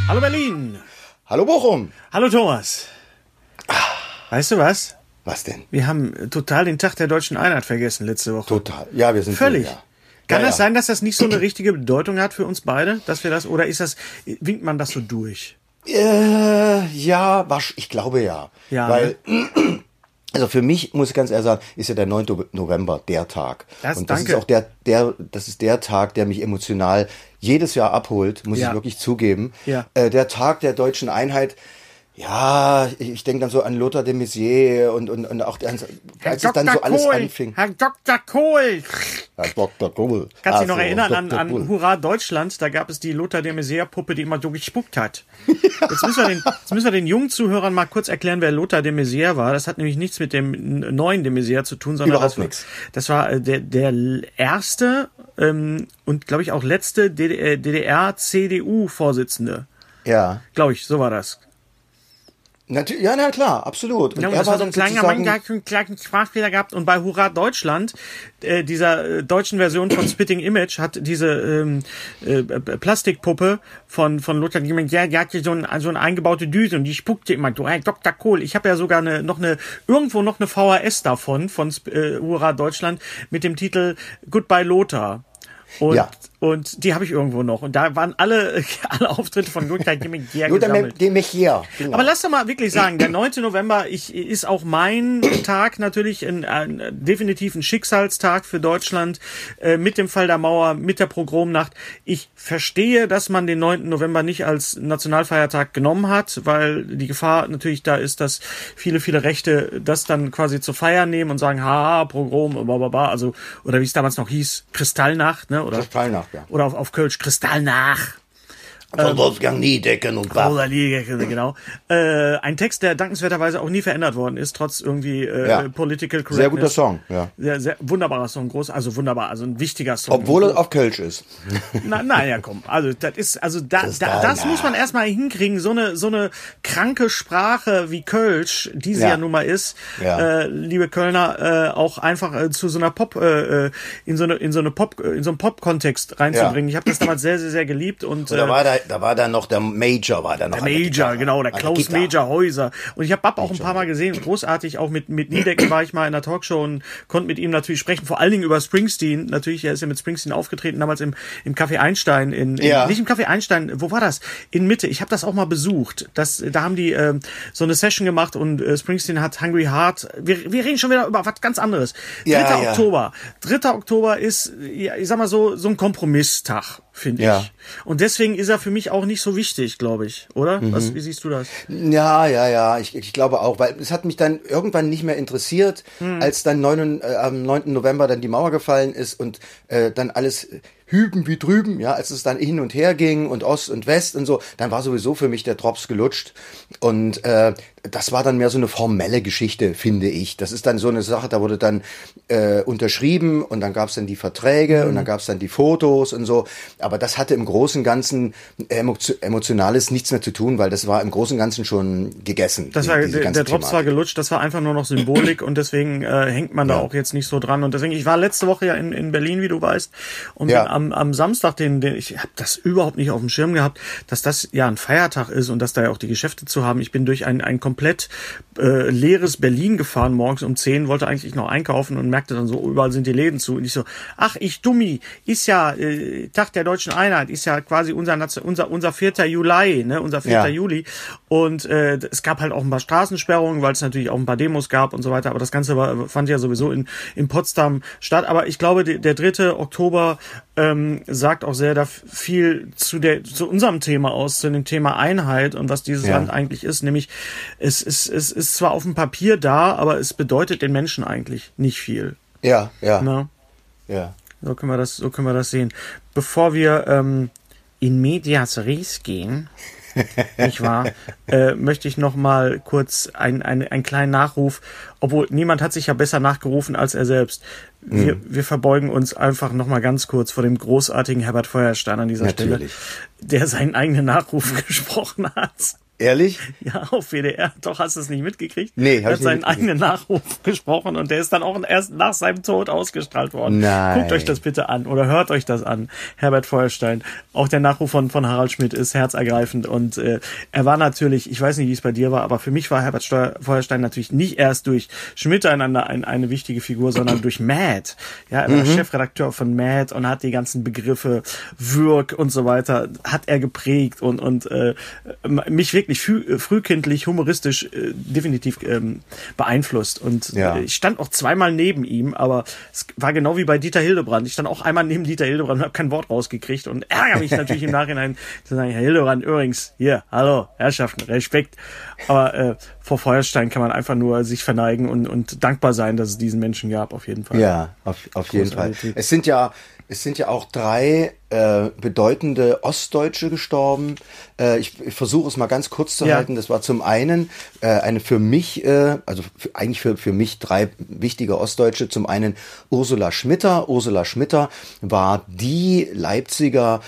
Hallo Berlin. Hallo Bochum. Hallo Thomas. Weißt du was? Was denn? Wir haben total den Tag der deutschen Einheit vergessen letzte Woche. Total. Ja, wir sind völlig. Ja. Kann das sein, dass das nicht so eine richtige Bedeutung hat für uns beide, dass wir das, oder winkt man das so durch? Ja, ich glaube ja. Ja, weil, also für mich, muss ich ganz ehrlich sagen, ist ja der 9. November der Tag. Und das ist auch das ist der Tag, der mich emotional jedes Jahr abholt, muss ich wirklich zugeben. Ja. Der Tag der deutschen Einheit. Ja, ich denke dann so an Lothar de Maizière und auch als es dann so alles anfing. Herr Dr. Kohl! Herr Dr. Kohl. Kannst du dich noch erinnern an Hurra Deutschland? Da gab es die Lothar de Maizière-Puppe, die immer so gespuckt hat. Jetzt müssen wir den jungen Zuhörern mal kurz erklären, wer Lothar de Maizière war. Das hat nämlich nichts mit dem neuen de Maizière zu tun, sondern das war der erste und, glaube ich, auch letzte DDR-CDU-Vorsitzende. Ja. Glaube ich, so war das. Natürlich, ja, na klar, absolut. Und das war so ein kleiner Mann, der hat einen kleinen Sprachfehler gehabt. Und bei Hurra Deutschland, dieser deutschen Version von Spitting Image, hat diese Plastikpuppe von Lothar de Maizière, die hatte so eine eingebaute Düse und die spuckte immer so, hey, Dr. Kohl. Ich habe ja sogar irgendwo noch eine VHS davon, von Hurra Deutschland, mit dem Titel Goodbye Lothar. Und die habe ich irgendwo noch. Und da waren alle Auftritte von Lothar de Maizière gesammelt. Genau. Aber lass doch mal wirklich sagen, der 9. November ist auch mein Tag natürlich ein definitiv ein Schicksalstag für Deutschland, mit dem Fall der Mauer, mit der Pogromnacht. Ich verstehe, dass man den 9. November nicht als Nationalfeiertag genommen hat, weil die Gefahr natürlich da ist, dass viele Rechte das dann quasi zur Feier nehmen und sagen, Pogrom, blablabla, also, oder wie es damals noch hieß, Kristallnacht, ne? Oder Kristallnacht, ja. Oder auf Kölsch, Kristallnacht. Von Wolfgang Niedecken und Bach. Genau. Ein Text, der dankenswerterweise auch nie verändert worden ist, trotz irgendwie Political Correctness. Sehr guter Song, ja. Sehr, sehr wunderbarer Song, also ein wichtiger Song. Obwohl er auf Kölsch ist. Naja, komm. Also das muss man erstmal hinkriegen, so eine kranke Sprache wie Kölsch, die sie ja nun mal ist, liebe Kölner, auch einfach zu so einer in so einen Pop-Kontext reinzubringen. Ich habe das damals sehr, sehr, sehr geliebt und da war dann noch der Major, Der Major, genau, der Klaus Major Häuser. Und ich habe Bab auch ein paar Mal gesehen, großartig, auch mit Niedecken war ich mal in der Talkshow und konnte mit ihm natürlich sprechen, vor allen Dingen über Springsteen. Natürlich, er ist ja mit Springsteen aufgetreten, damals im Café Einstein, nicht im Café Einstein, wo war das? In Mitte. Ich habe das auch mal besucht. Da haben die so eine Session gemacht und Springsteen hat Hungry Heart. Wir reden schon wieder über was ganz anderes. 3. Oktober. 3. Oktober ist, ich sag mal so ein Kompromisstag, finde ich. Und deswegen ist er für mich auch nicht so wichtig, glaube ich, oder? Wie siehst du das? Ja, ich glaube auch, weil es hat mich dann irgendwann nicht mehr interessiert, als dann am 9. November dann die Mauer gefallen ist und dann alles hüben wie drüben, ja, als es dann hin und her ging und Ost und West und so, dann war sowieso für mich der Drops gelutscht und das war dann mehr so eine formelle Geschichte, finde ich. Das ist dann so eine Sache, da wurde dann unterschrieben und dann gab's dann die Verträge und dann gab's dann die Fotos und so, aber das hatte im Großen und Ganzen Emotionales nichts mehr zu tun, weil das war im Großen und Ganzen schon gegessen. Das war, der Drops war gelutscht, das war einfach nur noch Symbolik und deswegen hängt man da auch jetzt nicht so dran und deswegen, ich war letzte Woche ja in Berlin, wie du weißt, und bin am Samstag, ich habe das überhaupt nicht auf dem Schirm gehabt, dass das ja ein Feiertag ist und dass da ja auch die Geschäfte zu haben. Ich bin durch ein komplett leeres Berlin gefahren, morgens um 10, wollte eigentlich noch einkaufen und merkte dann so, überall sind die Läden zu. Und ich so, ach, ich Dummi, ist ja Tag der deutschen Einheit, ist ja quasi unser 4. Juli, ne, unser 4. Juli. Und es gab halt auch ein paar Straßensperrungen, weil es natürlich auch ein paar Demos gab und so weiter. Aber das Ganze fand ja sowieso in Potsdam statt. Aber ich glaube, der 3. Oktober sagt auch sehr viel zu unserem Thema aus, zu dem Thema Einheit und was dieses Land eigentlich ist. Nämlich, es ist zwar auf dem Papier da, aber es bedeutet den Menschen eigentlich nicht viel. Ja. Na? Ja. So können wir das sehen. Bevor wir in medias res gehen, nicht wahr, möchte ich noch mal kurz einen kleinen Nachruf, obwohl niemand hat sich ja besser nachgerufen als er selbst. Wir verbeugen uns einfach noch mal ganz kurz vor dem großartigen Herbert Feuerstein an dieser Stelle, der seinen eigenen Nachruf gesprochen hat. Ehrlich? Ja, auf WDR. Doch, hast du es nicht mitgekriegt? Nee, er hat seinen eigenen Nachruf gesprochen und der ist dann auch erst nach seinem Tod ausgestrahlt worden. Nein. Guckt euch das bitte an oder hört euch das an. Herbert Feuerstein. Auch der Nachruf von Harald Schmidt ist herzergreifend und er war natürlich, ich weiß nicht, wie es bei dir war, aber für mich war Herbert Feuerstein natürlich nicht erst durch Schmidt eine wichtige Figur, sondern durch Mad. Ja, er war der Chefredakteur von Mad und hat die ganzen Begriffe Würg und so weiter, hat er geprägt und mich wirklich frühkindlich, humoristisch definitiv beeinflusst. Und ich stand auch zweimal neben ihm, aber es war genau wie bei Dieter Hildebrand. Ich stand auch einmal neben Dieter Hildebrand und habe kein Wort rausgekriegt und ärgere mich natürlich im Nachhinein zu sagen, Herr Hildebrand, übrigens, hier, hallo, Herrschaften, Respekt. Aber vor Feuerstein kann man einfach nur sich verneigen und dankbar sein, dass es diesen Menschen gab, auf jeden Fall. Ja, auf jeden Fall. Es sind ja auch 3 bedeutende Ostdeutsche gestorben. Ich versuche es mal ganz kurz zu halten. Das war zum einen eine für mich, eigentlich für mich 3 wichtige Ostdeutsche. Zum einen Ursula Schmitter. Ursula Schmitter war die Leipziger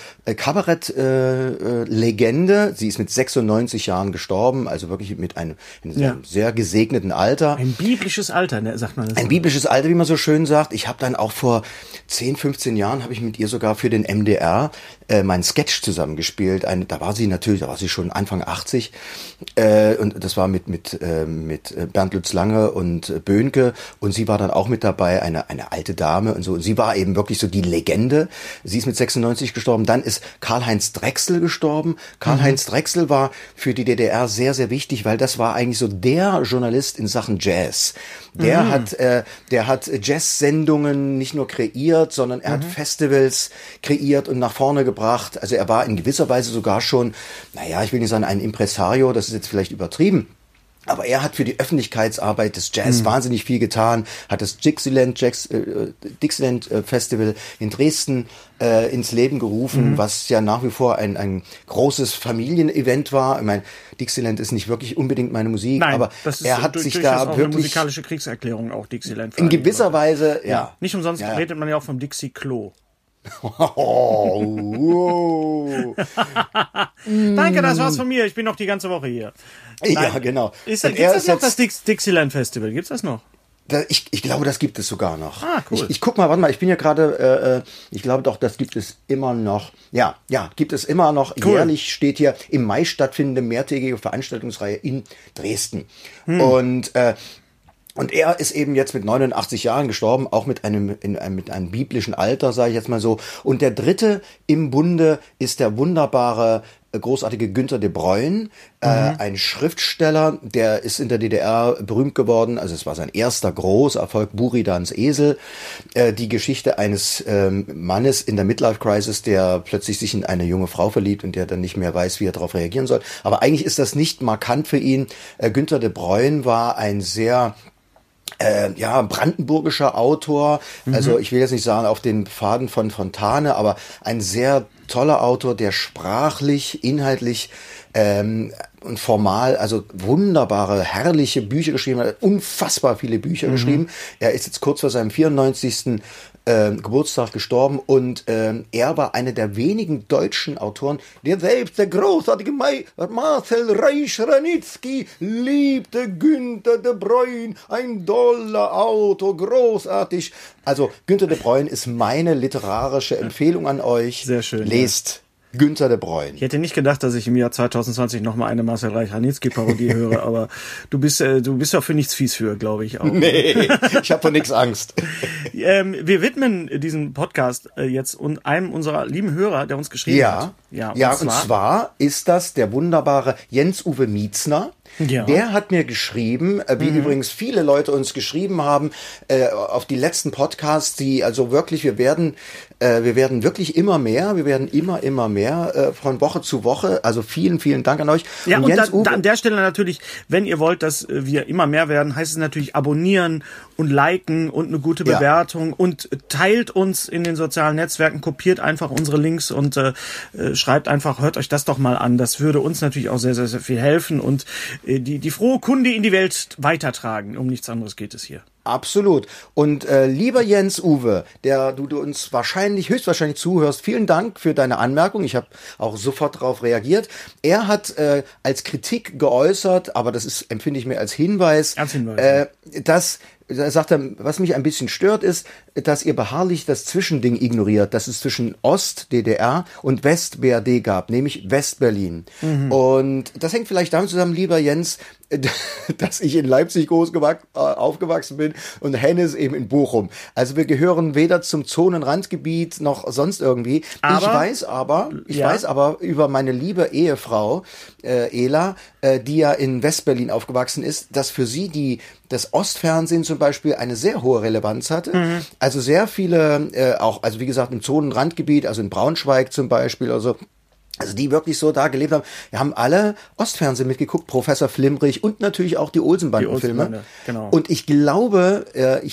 Kabarett-Legende. Sie ist mit 96 Jahren gestorben, also wirklich mit einem sehr gesegneten Alter. Ein biblisches Alter, ne, sagt man das. Ein biblisches Alter, wie man so schön sagt. Ich habe dann auch vor 10, 15 Jahren habe ich mit ihr sogar für den MDR meinen Sketch zusammengespielt. Da war sie schon Anfang 80 und das war mit Bernd Lutz Lange und Böhnke und sie war dann auch mit dabei, eine alte Dame und so. Und sie war eben wirklich so die Legende. Sie ist mit 96 gestorben. Dann ist Karl-Heinz Drechsel gestorben. Karl-Heinz Drechsel war für die DDR sehr, sehr wichtig, weil das war eigentlich so der Journalist in Sachen Jazz. Der hat Jazz-Sendungen nicht nur kreiert, sondern er hat Festivals kreiert und nach vorne gebracht. Also er war in gewisser Weise sogar schon, ich will nicht sagen ein Impresario, das ist jetzt vielleicht übertrieben. Aber er hat für die Öffentlichkeitsarbeit des Jazz wahnsinnig viel getan, hat das Dixieland Festival in Dresden ins Leben gerufen, was ja nach wie vor ein großes Familienevent war. Ich meine, Dixieland ist nicht wirklich unbedingt meine Musik, nein, aber er hat sich da auch wirklich eine musikalische Kriegserklärung auch Dixieland. In gewisser Weise, ja. Nicht umsonst redet man ja auch vom Dixie-Klo. Danke, das war's von mir. Ich bin noch die ganze Woche hier. Ja, genau. Gibt's das noch, das Dixieland Festival? Gibt's das noch? Ich glaube, das gibt es sogar noch. Ah, cool. Ich guck mal, warte mal, ich bin ja gerade, ich glaube doch, das gibt es immer noch. Ja, gibt es immer noch. Cool. Jährlich steht hier im Mai stattfindende mehrtägige Veranstaltungsreihe in Dresden. Und er ist eben jetzt mit 89 Jahren gestorben, auch mit einem biblischen Alter, sage ich jetzt mal so. Und der dritte im Bunde ist der wunderbare, großartige Günter de Bruyne, ein Schriftsteller, der ist in der DDR berühmt geworden. Also es war sein erster großer Erfolg, Buridans Esel. Die Geschichte eines Mannes in der Midlife-Crisis, der plötzlich sich in eine junge Frau verliebt und der dann nicht mehr weiß, wie er darauf reagieren soll. Aber eigentlich ist das nicht markant für ihn. Günter de Bruyne war ein sehr brandenburgischer Autor, also ich will jetzt nicht sagen auf den Pfaden von Fontane, aber ein sehr toller Autor, der sprachlich, inhaltlich und formal, also wunderbare, herrliche Bücher geschrieben hat, unfassbar viele Bücher geschrieben. Er ist jetzt kurz vor seinem 94. Geburtstag gestorben und er war einer der wenigen deutschen Autoren, der selbst der großartige Marcel Reich-Ranitzky liebte Günter de Bruyne, ein toller Autor, großartig. Also Günter de Bruyne ist meine literarische Empfehlung an euch. Sehr schön. Lest Günter de Bruyne. Ich hätte nicht gedacht, dass ich im Jahr 2020 nochmal eine Marcel Reich-Ranitzky-Parodie höre, aber du bist ja für nichts fies für, glaube ich auch. Nee, ich habe vor nichts Angst. Wir widmen diesen Podcast jetzt einem unserer lieben Hörer, der uns geschrieben hat. Und zwar ist das der wunderbare Jens-Uwe Mietzner. Ja. Der hat mir geschrieben, wie übrigens viele Leute uns geschrieben haben, auf die letzten Podcasts, die also wirklich, wir werden wirklich immer mehr, immer mehr von Woche zu Woche. Also vielen, vielen Dank an euch. Ja, und dann an der Stelle natürlich, wenn ihr wollt, dass wir immer mehr werden, heißt es natürlich abonnieren und liken und eine gute Bewertung und teilt uns in den sozialen Netzwerken, kopiert einfach unsere Links und schreibt einfach, hört euch das doch mal an. Das würde uns natürlich auch sehr, sehr, sehr viel helfen und die frohe Kunde in die Welt weitertragen. Um nichts anderes geht es hier. Absolut. Und lieber Jens Uwe, der du uns höchstwahrscheinlich zuhörst, vielen Dank für deine Anmerkung. Ich habe auch sofort darauf reagiert. Er hat als Kritik geäußert, aber das empfinde ich mir als Hinweis, dass da sagt er, was mich ein bisschen stört, ist, dass ihr beharrlich das Zwischending ignoriert, dass es zwischen Ost-DDR und West-BRD gab, nämlich West-Berlin. Und das hängt vielleicht damit zusammen, lieber Jens, dass ich in Leipzig aufgewachsen bin und Hennes eben in Bochum. Also wir gehören weder zum Zonenrandgebiet noch sonst irgendwie. Ich weiß aber über meine liebe Ehefrau Ela, die ja in Westberlin aufgewachsen ist, dass für sie das Ostfernsehen zum Beispiel eine sehr hohe Relevanz hatte. Also sehr viele, also wie gesagt im Zonenrandgebiet, also in Braunschweig zum Beispiel oder so, also die wirklich so da gelebt haben. Wir haben alle Ostfernsehen mitgeguckt, Professor Flimrich und natürlich auch die Olsenbanden-Filme. Genau. Und ich glaube,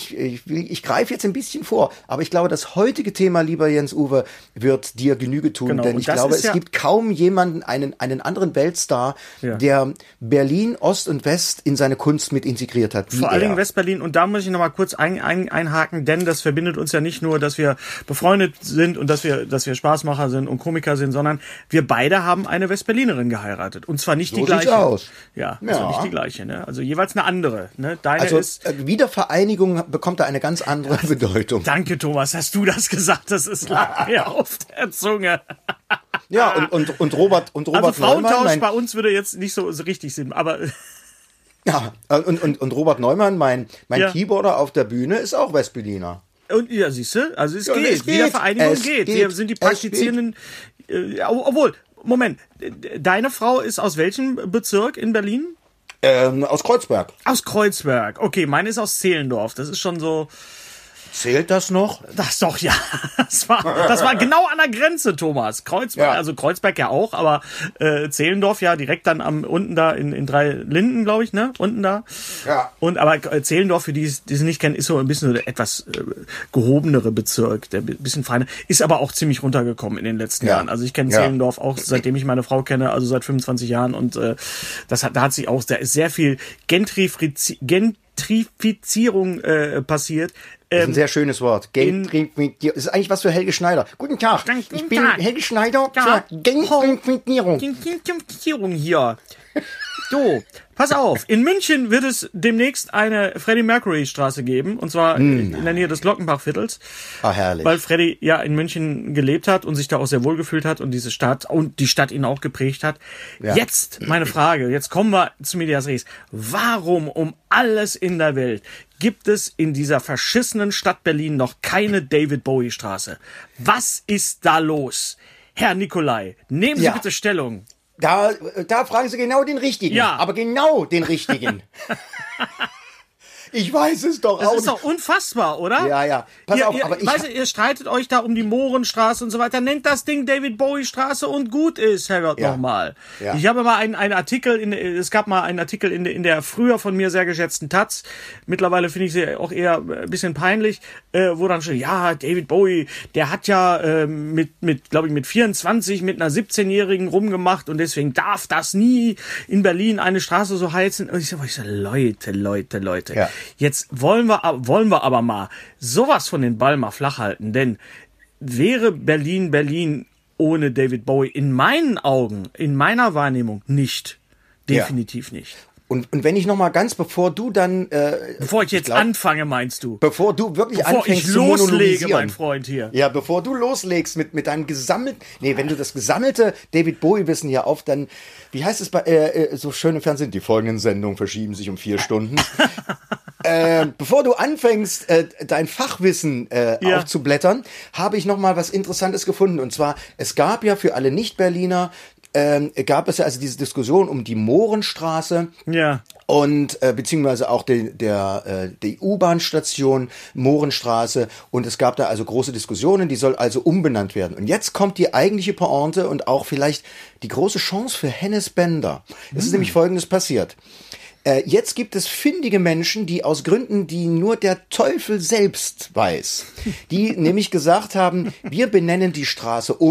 ich greife jetzt ein bisschen vor, aber ich glaube, das heutige Thema, lieber Jens Uwe, wird dir Genüge tun. Genau. Denn ich glaube, es gibt kaum jemanden, einen anderen Weltstar, der Berlin, Ost und West in seine Kunst mit integriert hat. Vor allen Dingen Westberlin. Und da muss ich noch mal kurz einhaken, denn das verbindet uns ja nicht nur, dass wir befreundet sind und dass wir Spaßmacher sind und Komiker sind, sondern wir beide haben eine Westberlinerin geheiratet. Und zwar nicht die gleiche. So sieht's aus. Ja, also nicht die gleiche. Ne? Also jeweils eine andere. Ne? Deine ist Wiedervereinigung bekommt da eine ganz andere Bedeutung. Danke, Thomas, hast du das gesagt? Das ist lange auf der Zunge. Ja, und Robert also Frauentausch bei uns würde jetzt nicht so richtig Sinn, aber... Ja, und Robert Neumann, mein Keyboarder auf der Bühne, ist auch Westberliner. Und ja, siehst du, also es geht. Wiedervereinigung geht. Wir sind die praktizierenden... Obwohl, Moment, deine Frau ist aus welchem Bezirk in Berlin? Aus Kreuzberg. Aus Kreuzberg. Okay, meine ist aus Zehlendorf. Das ist schon so... Zählt das noch? Das doch, ja. Das war genau an der Grenze, Thomas. Kreuzberg, also Kreuzberg ja auch, aber Zehlendorf ja direkt dann unten da in Dreilinden, glaube ich, ne? Unten da. Ja. Aber Zehlendorf, für die es nicht kennen, ist so ein bisschen so der etwas gehobenere Bezirk, der bisschen feiner, ist aber auch ziemlich runtergekommen in den letzten Jahren. Also ich kenne Zehlendorf auch, seitdem ich meine Frau kenne, also seit 25 Jahren und da hat sich auch sehr viel Gentrifizierung passiert. Das ist ein sehr schönes Wort. Das ist eigentlich was für Helge Schneider. Guten Tag. Ich bin Helge Schneider für Gentrifizierung hier. So, pass auf. In München wird es demnächst eine Freddie Mercury Straße geben. Und zwar in der Nähe des Glockenbachviertels. Ah, herrlich. Weil Freddie ja in München gelebt hat und sich da auch sehr wohl gefühlt hat und die Stadt ihn auch geprägt hat. Ja. Jetzt meine Frage. Jetzt kommen wir zu Medias Res. Warum um alles in der Welt gibt es in dieser verschissenen Stadt Berlin noch keine David Bowie Straße? Was ist da los? Herr Nicolai, nehmen Sie bitte Stellung. Da fragen Sie genau den Richtigen. Ja. Aber genau den Richtigen. Ich weiß es doch auch. Das ist doch unfassbar, oder? Ja. Pass auf, aber ihr streitet euch da um die Mohrenstraße und so weiter. Nennt das Ding David Bowie Straße und gut ist, Herrgott, nochmal. Ja. Ich habe mal einen Artikel, es gab mal einen Artikel in der früher von mir sehr geschätzten Taz. Mittlerweile finde ich sie auch eher ein bisschen peinlich, wo dann schon, David Bowie, der hat ja mit 24 mit einer 17-Jährigen rumgemacht und deswegen darf das nie in Berlin eine Straße so heizen. Und ich so, Leute. Ja. Jetzt wollen wir aber mal sowas von den Ball mal flach halten, denn wäre Berlin ohne David Bowie in meinen Augen, in meiner Wahrnehmung nicht. Definitiv nicht. Und wenn ich noch mal ganz, bevor du dann... bevor ich jetzt anfange, meinst du? Bevor du wirklich anfängst zu monologisieren. Bevor ich loslege, mein Freund hier. Ja, bevor du loslegst mit deinem gesammelten... Nee, wenn du das gesammelte David Bowie-Wissen hier dann... Wie heißt es bei so schön im Fernsehen? Die folgenden Sendungen verschieben sich um 4 Stunden. Bevor du anfängst, dein Fachwissen aufzublättern, habe ich noch mal was Interessantes gefunden. Und zwar, es gab ja für alle Nicht-Berliner gab es ja also diese Diskussion um die Mohrenstraße und beziehungsweise auch die U-Bahn-Station Mohrenstraße und es gab da also große Diskussionen, die soll also umbenannt werden. Und jetzt kommt die eigentliche Pointe und auch vielleicht die große Chance für Hennes Bender. Es ist nämlich Folgendes passiert. Jetzt gibt es findige Menschen, die aus Gründen, die nur der Teufel selbst weiß, die nämlich gesagt haben, wir benennen die Straße um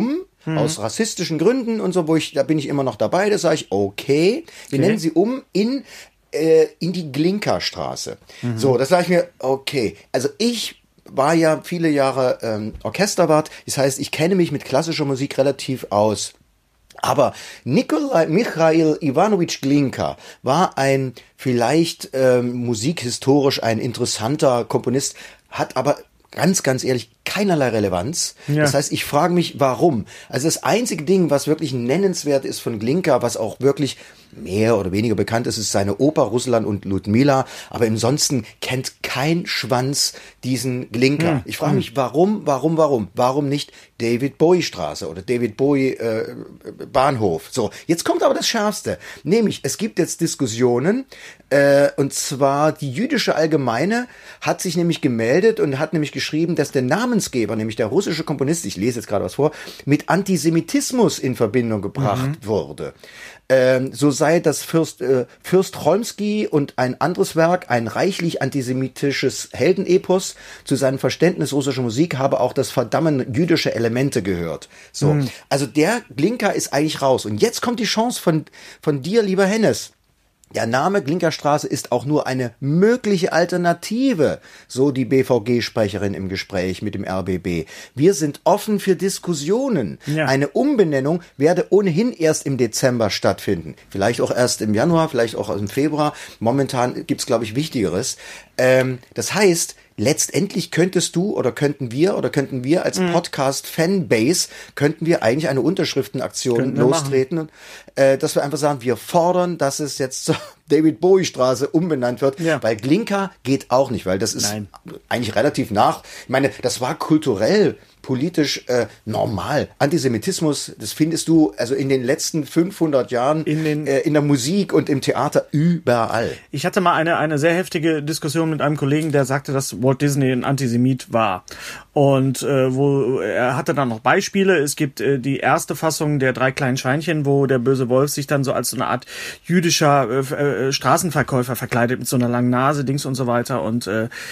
aus rassistischen Gründen und so, da bin ich immer noch dabei, da sage ich, okay, wir nennen sie um in die Glinka-Straße. So, das sage ich mir, okay, also ich war ja viele Jahre Orchesterwart, das heißt, ich kenne mich mit klassischer Musik relativ aus. Aber Michail Iwanowitsch Glinka war vielleicht musikhistorisch ein interessanter Komponist, hat aber ganz, ganz ehrlich keinerlei Relevanz. Ja. Das heißt, ich frage mich, warum? Also das einzige Ding, was wirklich nennenswert ist von Glinka, was auch wirklich mehr oder weniger bekannt ist, ist seine Oper Ruslan und Ludmila. Aber ansonsten kennt kein Schwanz diesen Glinka. Ich frage mich, warum? Warum nicht David Bowie Straße oder David Bowie Bahnhof? So, jetzt kommt aber das Schärfste. Nämlich, es gibt jetzt Diskussionen, und zwar die jüdische Allgemeine hat sich nämlich gemeldet und hat nämlich geschrieben, dass der Namensgeber, nämlich der russische Komponist, ich lese jetzt gerade was vor, mit Antisemitismus in Verbindung gebracht wurde. So sei das Fürst Cholmsky und ein anderes Werk, ein reichlich antisemitisches Heldenepos. Zu seinem Verständnis russischer Musik habe auch das Verdammen jüdische Elemente gehört. So, also der Glinka ist eigentlich raus. Und jetzt kommt die Chance von dir, lieber Hennes. Der Name Glinka-Straße ist auch nur eine mögliche Alternative, so die BVG-Sprecherin im Gespräch mit dem RBB. Wir sind offen für Diskussionen. Ja. Eine Umbenennung werde ohnehin erst im Dezember stattfinden. Vielleicht auch erst im Januar, vielleicht auch im Februar. Momentan gibt's, glaube ich, Wichtigeres. Das heißt, letztendlich könnten wir als Podcast-Fanbase, könnten wir eigentlich eine Unterschriftenaktion lostreten, dass wir einfach sagen, wir fordern, dass es jetzt zur David Bowie Straße umbenannt wird, weil Glinka geht auch nicht, weil das ist eigentlich relativ ich meine, das war kulturell, politisch normal. Antisemitismus, das findest du also in den letzten 500 Jahren in der Musik und im Theater überall. Ich hatte mal eine sehr heftige Diskussion mit einem Kollegen, der sagte, dass Walt Disney ein Antisemit war. Und wo er hatte dann noch Beispiele. Es gibt die erste Fassung der 3 kleinen Schweinchen, wo der böse Wolf sich dann so als so eine Art jüdischer Straßenverkäufer verkleidet mit so einer langen Nase, Dings und so weiter. Und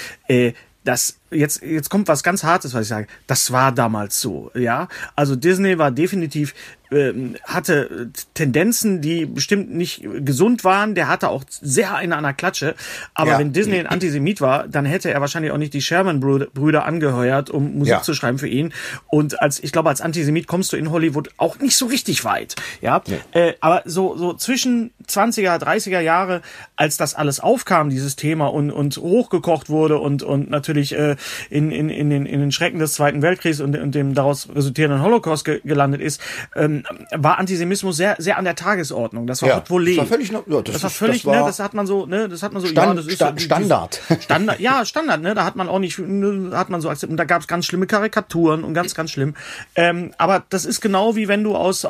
jetzt kommt was ganz Hartes, was ich sage. Das war damals so, ja. Also Disney war definitiv hatte Tendenzen, die bestimmt nicht gesund waren. Der hatte auch sehr eine an der Klatsche. Aber wenn Disney ein Antisemit war, dann hätte er wahrscheinlich auch nicht die Sherman-Brüder angeheuert, um Musik zu schreiben für ihn. Und als Antisemit kommst du in Hollywood auch nicht so richtig weit. Ja, aber so zwischen 20er, 30er Jahre, als das alles aufkam, dieses Thema und hochgekocht wurde und natürlich in den Schrecken des Zweiten Weltkriegs und dem daraus resultierenden Holocaust gelandet ist, war Antisemitismus sehr, sehr an der Tagesordnung. Das war Volé. Das war völlig, das hat man so, Standard. Standard, ne, da hat man auch nicht, hat man so akzeptiert, und da gab es ganz schlimme Karikaturen und ganz, ganz schlimm. Aber das ist genau wie wenn du aus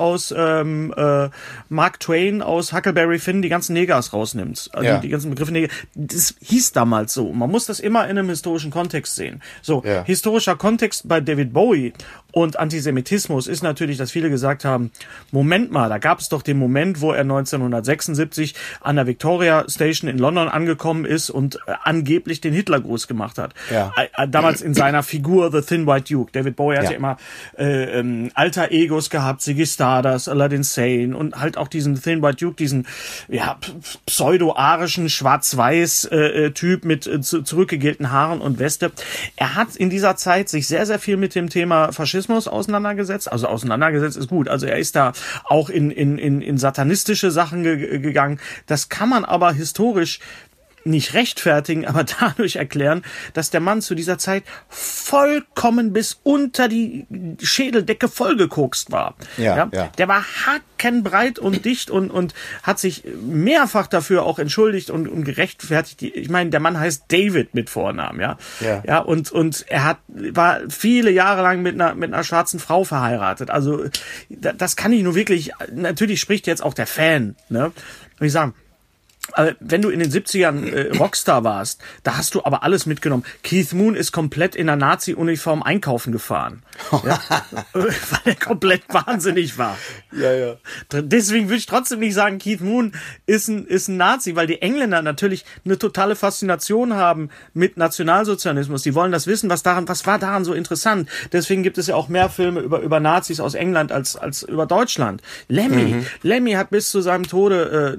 Mark Twain, aus Huckleberry Finn die ganzen Negers rausnimmst. Also die ganzen Begriffe Neger. Das hieß damals so. Man muss das immer in einem historischen Kontext sehen. So, historischer Kontext bei David Bowie und Antisemitismus ist natürlich, dass viele gesagt haben, Moment mal, da gab es doch den Moment, wo er 1976 an der Victoria Station in London angekommen ist und angeblich den Hitlergruß gemacht hat. Ja. Damals in seiner Figur The Thin White Duke. David Bowie hatte immer alter Egos gehabt, Ziggy Stardust, Aladdin Sane und halt auch diesen Thin White Duke, diesen pseudo-arischen Schwarz-Weiß Typ mit zurückgegelten Haaren und Weste. Er hat in dieser Zeit sich sehr, sehr viel mit dem Thema Faschismus auseinandergesetzt. Also auseinandergesetzt ist gut. Also er ist da auch in satanistische Sachen gegangen. Das kann man aber historisch nicht rechtfertigen, aber dadurch erklären, dass der Mann zu dieser Zeit vollkommen bis unter die Schädeldecke vollgekokst war. Ja. Der war hackenbreit und dicht und hat sich mehrfach dafür auch entschuldigt und gerechtfertigt. Ich meine, der Mann heißt David mit Vornamen, ja, und er war viele Jahre lang mit einer schwarzen Frau verheiratet. Also das kann ich nur wirklich. Natürlich spricht jetzt auch der Fan, ne? Wie ich sagen. wenn du in den 70ern Rockstar warst, da hast du aber alles mitgenommen. Keith Moon ist komplett in einer Nazi-Uniform einkaufen gefahren. Ja? Weil er komplett wahnsinnig war. Ja. Deswegen würde ich trotzdem nicht sagen, Keith Moon ist ein Nazi, weil die Engländer natürlich eine totale Faszination haben mit Nationalsozialismus. Die wollen das wissen, was war daran so interessant. Deswegen gibt es ja auch mehr Filme über Nazis aus England als über Deutschland. Lemmy hat bis zu seinem Tode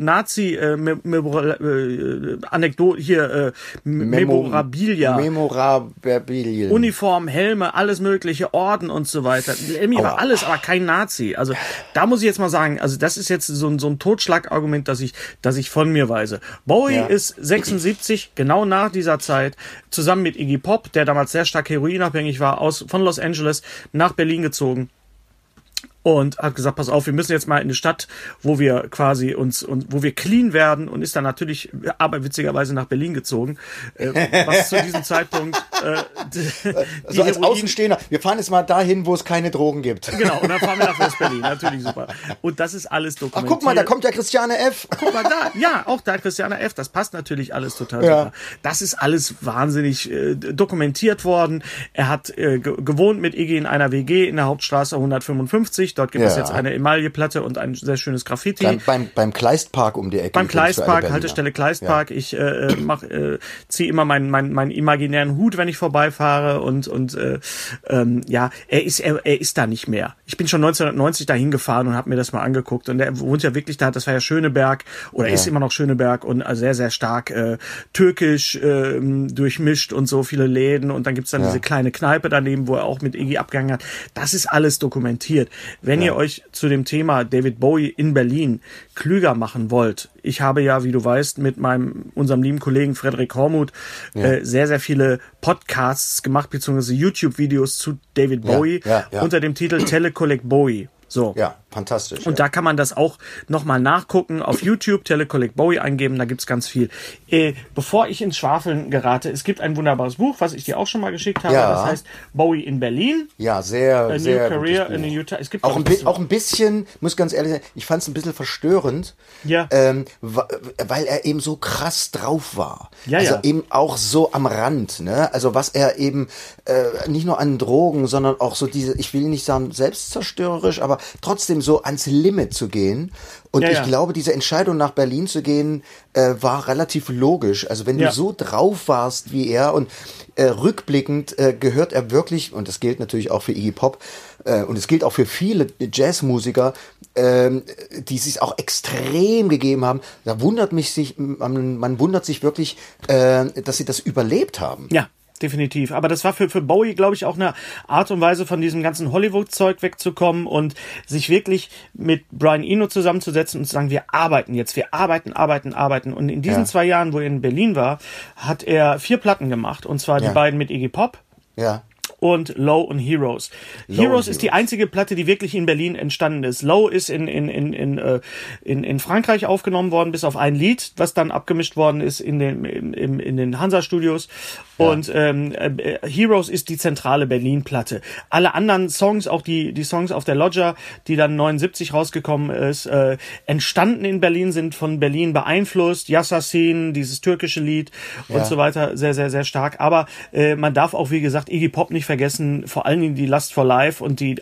Anekdote hier, Memorabilia. Uniform, Helme, alles mögliche, Orden und so weiter. Lemmy war alles, aber kein Nazi. Also da muss ich jetzt mal sagen, also das ist jetzt so ein Totschlagargument, das ich von mir weise. Bowie ist 76, genau nach dieser Zeit, zusammen mit Iggy Pop, der damals sehr stark heroinabhängig war, von Los Angeles nach Berlin gezogen. Und hat gesagt, pass auf, wir müssen jetzt mal in eine Stadt, wo wir quasi wo wir clean werden, und ist dann natürlich, aber witzigerweise nach Berlin gezogen, was zu diesem Zeitpunkt so als Außenstehender, wir fahren jetzt mal dahin, wo es keine Drogen gibt. Genau, und dann fahren wir nach West-Berlin, natürlich super. Und das ist alles dokumentiert. Ach, guck mal, da kommt ja Christiane F. Guck mal da, ja, auch da Christiane F., das passt natürlich alles total super. Das ist alles wahnsinnig dokumentiert worden. Er hat gewohnt mit Iggy in einer WG in der Hauptstraße 155, dort gibt es jetzt eine Emailleplatte und ein sehr schönes Graffiti. Beim Kleistpark um die Ecke. Beim Kleistpark, Haltestelle Kleistpark. Ich ziehe immer meinen imaginären Hut, wenn ich vorbeifahre, und er ist da nicht mehr. Ich bin schon 1990 dahin gefahren und habe mir das mal angeguckt, und er wohnt ja wirklich da, das war ja Schöneberg, oder ist immer noch Schöneberg, und sehr, sehr stark türkisch durchmischt und so viele Läden, und dann gibt's dann diese kleine Kneipe daneben, wo er auch mit Iggy abgehangen hat. Das ist alles dokumentiert. Wenn ihr euch zu dem Thema David Bowie in Berlin klüger machen wollt, ich habe ja, wie du weißt, mit unserem lieben Kollegen Frederik Hormuth sehr, sehr viele Podcasts gemacht, beziehungsweise YouTube-Videos zu David Bowie unter dem Titel Telecollect Bowie. So. Ja, fantastisch. Und da kann man das auch nochmal nachgucken, auf YouTube, Telecollect Bowie eingeben, da gibt's ganz viel. Bevor ich ins Schwafeln gerate, es gibt ein wunderbares Buch, was ich dir auch schon mal geschickt habe, das heißt Bowie in Berlin. Ja, sehr, sehr New Career in Utah. Es gibt auch ein bisschen, muss ganz ehrlich sein, ich fand es ein bisschen verstörend, weil er eben so krass drauf war. Eben auch so am Rand, ne? Also was er eben nicht nur an Drogen, sondern auch so diese, ich will nicht sagen selbstzerstörerisch, aber trotzdem so ans Limit zu gehen. Und ich glaube, diese Entscheidung, nach Berlin zu gehen, war relativ logisch. Also wenn du so drauf warst wie er, und rückblickend gehört er wirklich, und das gilt natürlich auch für Iggy Pop, und es gilt auch für viele Jazzmusiker, die sich auch extrem gegeben haben. Da man wundert sich wirklich, dass sie das überlebt haben. Ja. Definitiv. Aber das war für Bowie, glaube ich, auch eine Art und Weise, von diesem ganzen Hollywood-Zeug wegzukommen und sich wirklich mit Brian Eno zusammenzusetzen und zu sagen, wir arbeiten jetzt, wir arbeiten. Und in diesen 2 Jahren, wo er in Berlin war, hat er 4 Platten gemacht, und zwar die beiden mit Iggy Pop. Ja. Und Low und Heroes. Heroes ist die einzige Platte, die wirklich in Berlin entstanden ist. Low ist in Frankreich aufgenommen worden, bis auf ein Lied, was dann abgemischt worden ist in den Hansa-Studios. Und Heroes ist die zentrale Berlin-Platte. Alle anderen Songs, auch die Songs auf der Loggia, die dann 79 rausgekommen ist, entstanden in Berlin, sind von Berlin beeinflusst. Yassassin, dieses türkische Lied und so weiter, sehr, sehr, sehr stark. Aber man darf auch, wie gesagt, Iggy Pop nicht vergessen, vor allen Dingen die Lust for Life und die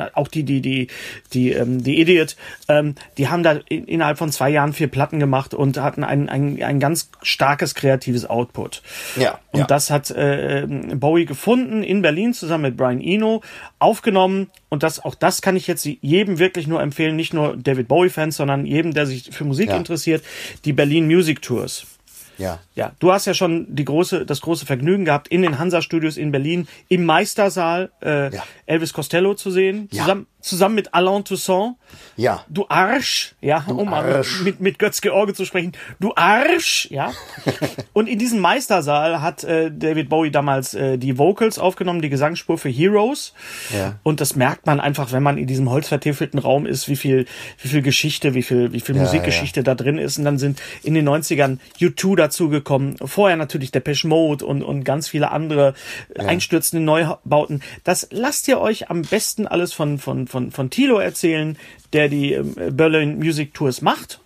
Idiot, die haben da innerhalb von 2 Jahren 4 Platten gemacht und hatten ein ganz starkes kreatives Output. Und das hat Bowie gefunden in Berlin zusammen mit Brian Eno, aufgenommen, und auch das kann ich jetzt jedem wirklich nur empfehlen, nicht nur David Bowie-Fans, sondern jedem, der sich für Musik interessiert, die Berlin Music Tours. Ja, du hast ja schon das große Vergnügen gehabt, in den Hansa-Studios in Berlin im Meistersaal Elvis Costello zu sehen, zusammen mit Alain Toussaint. Ja. Du Arsch, mal mit Götz-George zu sprechen. Du Arsch, Und in diesem Meistersaal hat David Bowie damals die Vocals aufgenommen, die Gesangsspur für Heroes. Ja. Und das merkt man einfach, wenn man in diesem holzvertäfelten Raum ist, wie viel Geschichte, wie viel Musikgeschichte da drin ist. Und dann sind in den 90ern U2 dazugekommen. Vorher natürlich Depeche Mode und ganz viele andere einstürzende Neubauten. Das lasst ihr euch am besten alles von Thilo erzählen, der die Berlin Music Tours macht.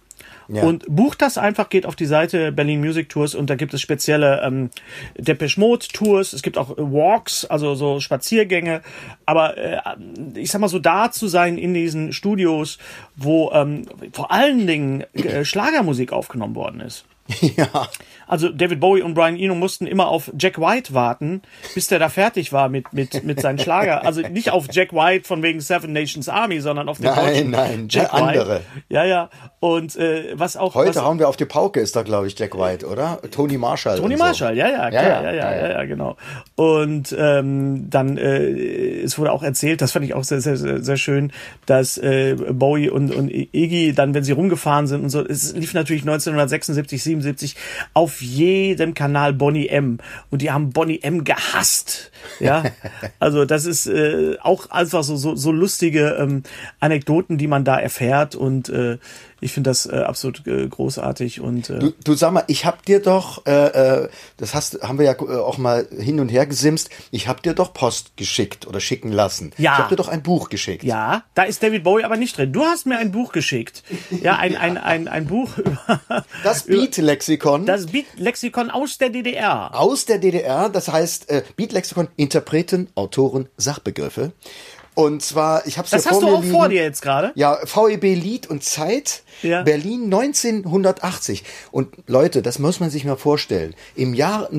und bucht das einfach, geht auf die Seite Berlin Music Tours und da gibt es spezielle Depeche Mode Tours, es gibt auch Walks, also so Spaziergänge, aber ich sag mal so, da zu sein in diesen Studios, wo vor allen Dingen Schlagermusik aufgenommen worden ist. Ja. Also David Bowie und Brian Eno mussten immer auf Jack White warten, bis der da fertig war mit seinen Schlager. Also nicht auf Jack White von wegen Seven Nations Army, sondern auf den deutschen Jack White. Andere. Ja. Und was auch... Heute hauen wir auf die Pauke, ist da, glaube ich, Jack White, oder? Tony Marshall. Tony Marshall, so. Ja, genau. Und dann, es wurde auch erzählt, das fand ich auch sehr, sehr, sehr, sehr schön, dass Bowie und Iggy dann, wenn sie rumgefahren sind und so, es lief natürlich 1976, 77 auf jedem Kanal Boney M. Und die haben Boney M gehasst. Ja, also das ist auch einfach so lustige Anekdoten, die man da erfährt und ich finde das absolut großartig und du sag mal, ich hab dir doch haben wir ja auch mal hin und her gesimst. Ich hab dir doch Post geschickt oder schicken lassen. Ja. Ich hab dir doch ein Buch geschickt. Ja, da ist David Bowie aber nicht drin. Du hast mir ein Buch geschickt. Ja, ein Buch über das Beat-Lexikon. Das Beat-Lexikon aus der DDR. Aus der DDR, das heißt Beat-Lexikon, Interpreten, Autoren, Sachbegriffe. Und zwar, ich hab's das hier vor mir liegen. Das hast du auch vor dir jetzt gerade? Ja, VEB Lied und Zeit, ja. Berlin 1980. Und Leute, das muss man sich mal vorstellen. Im Jahr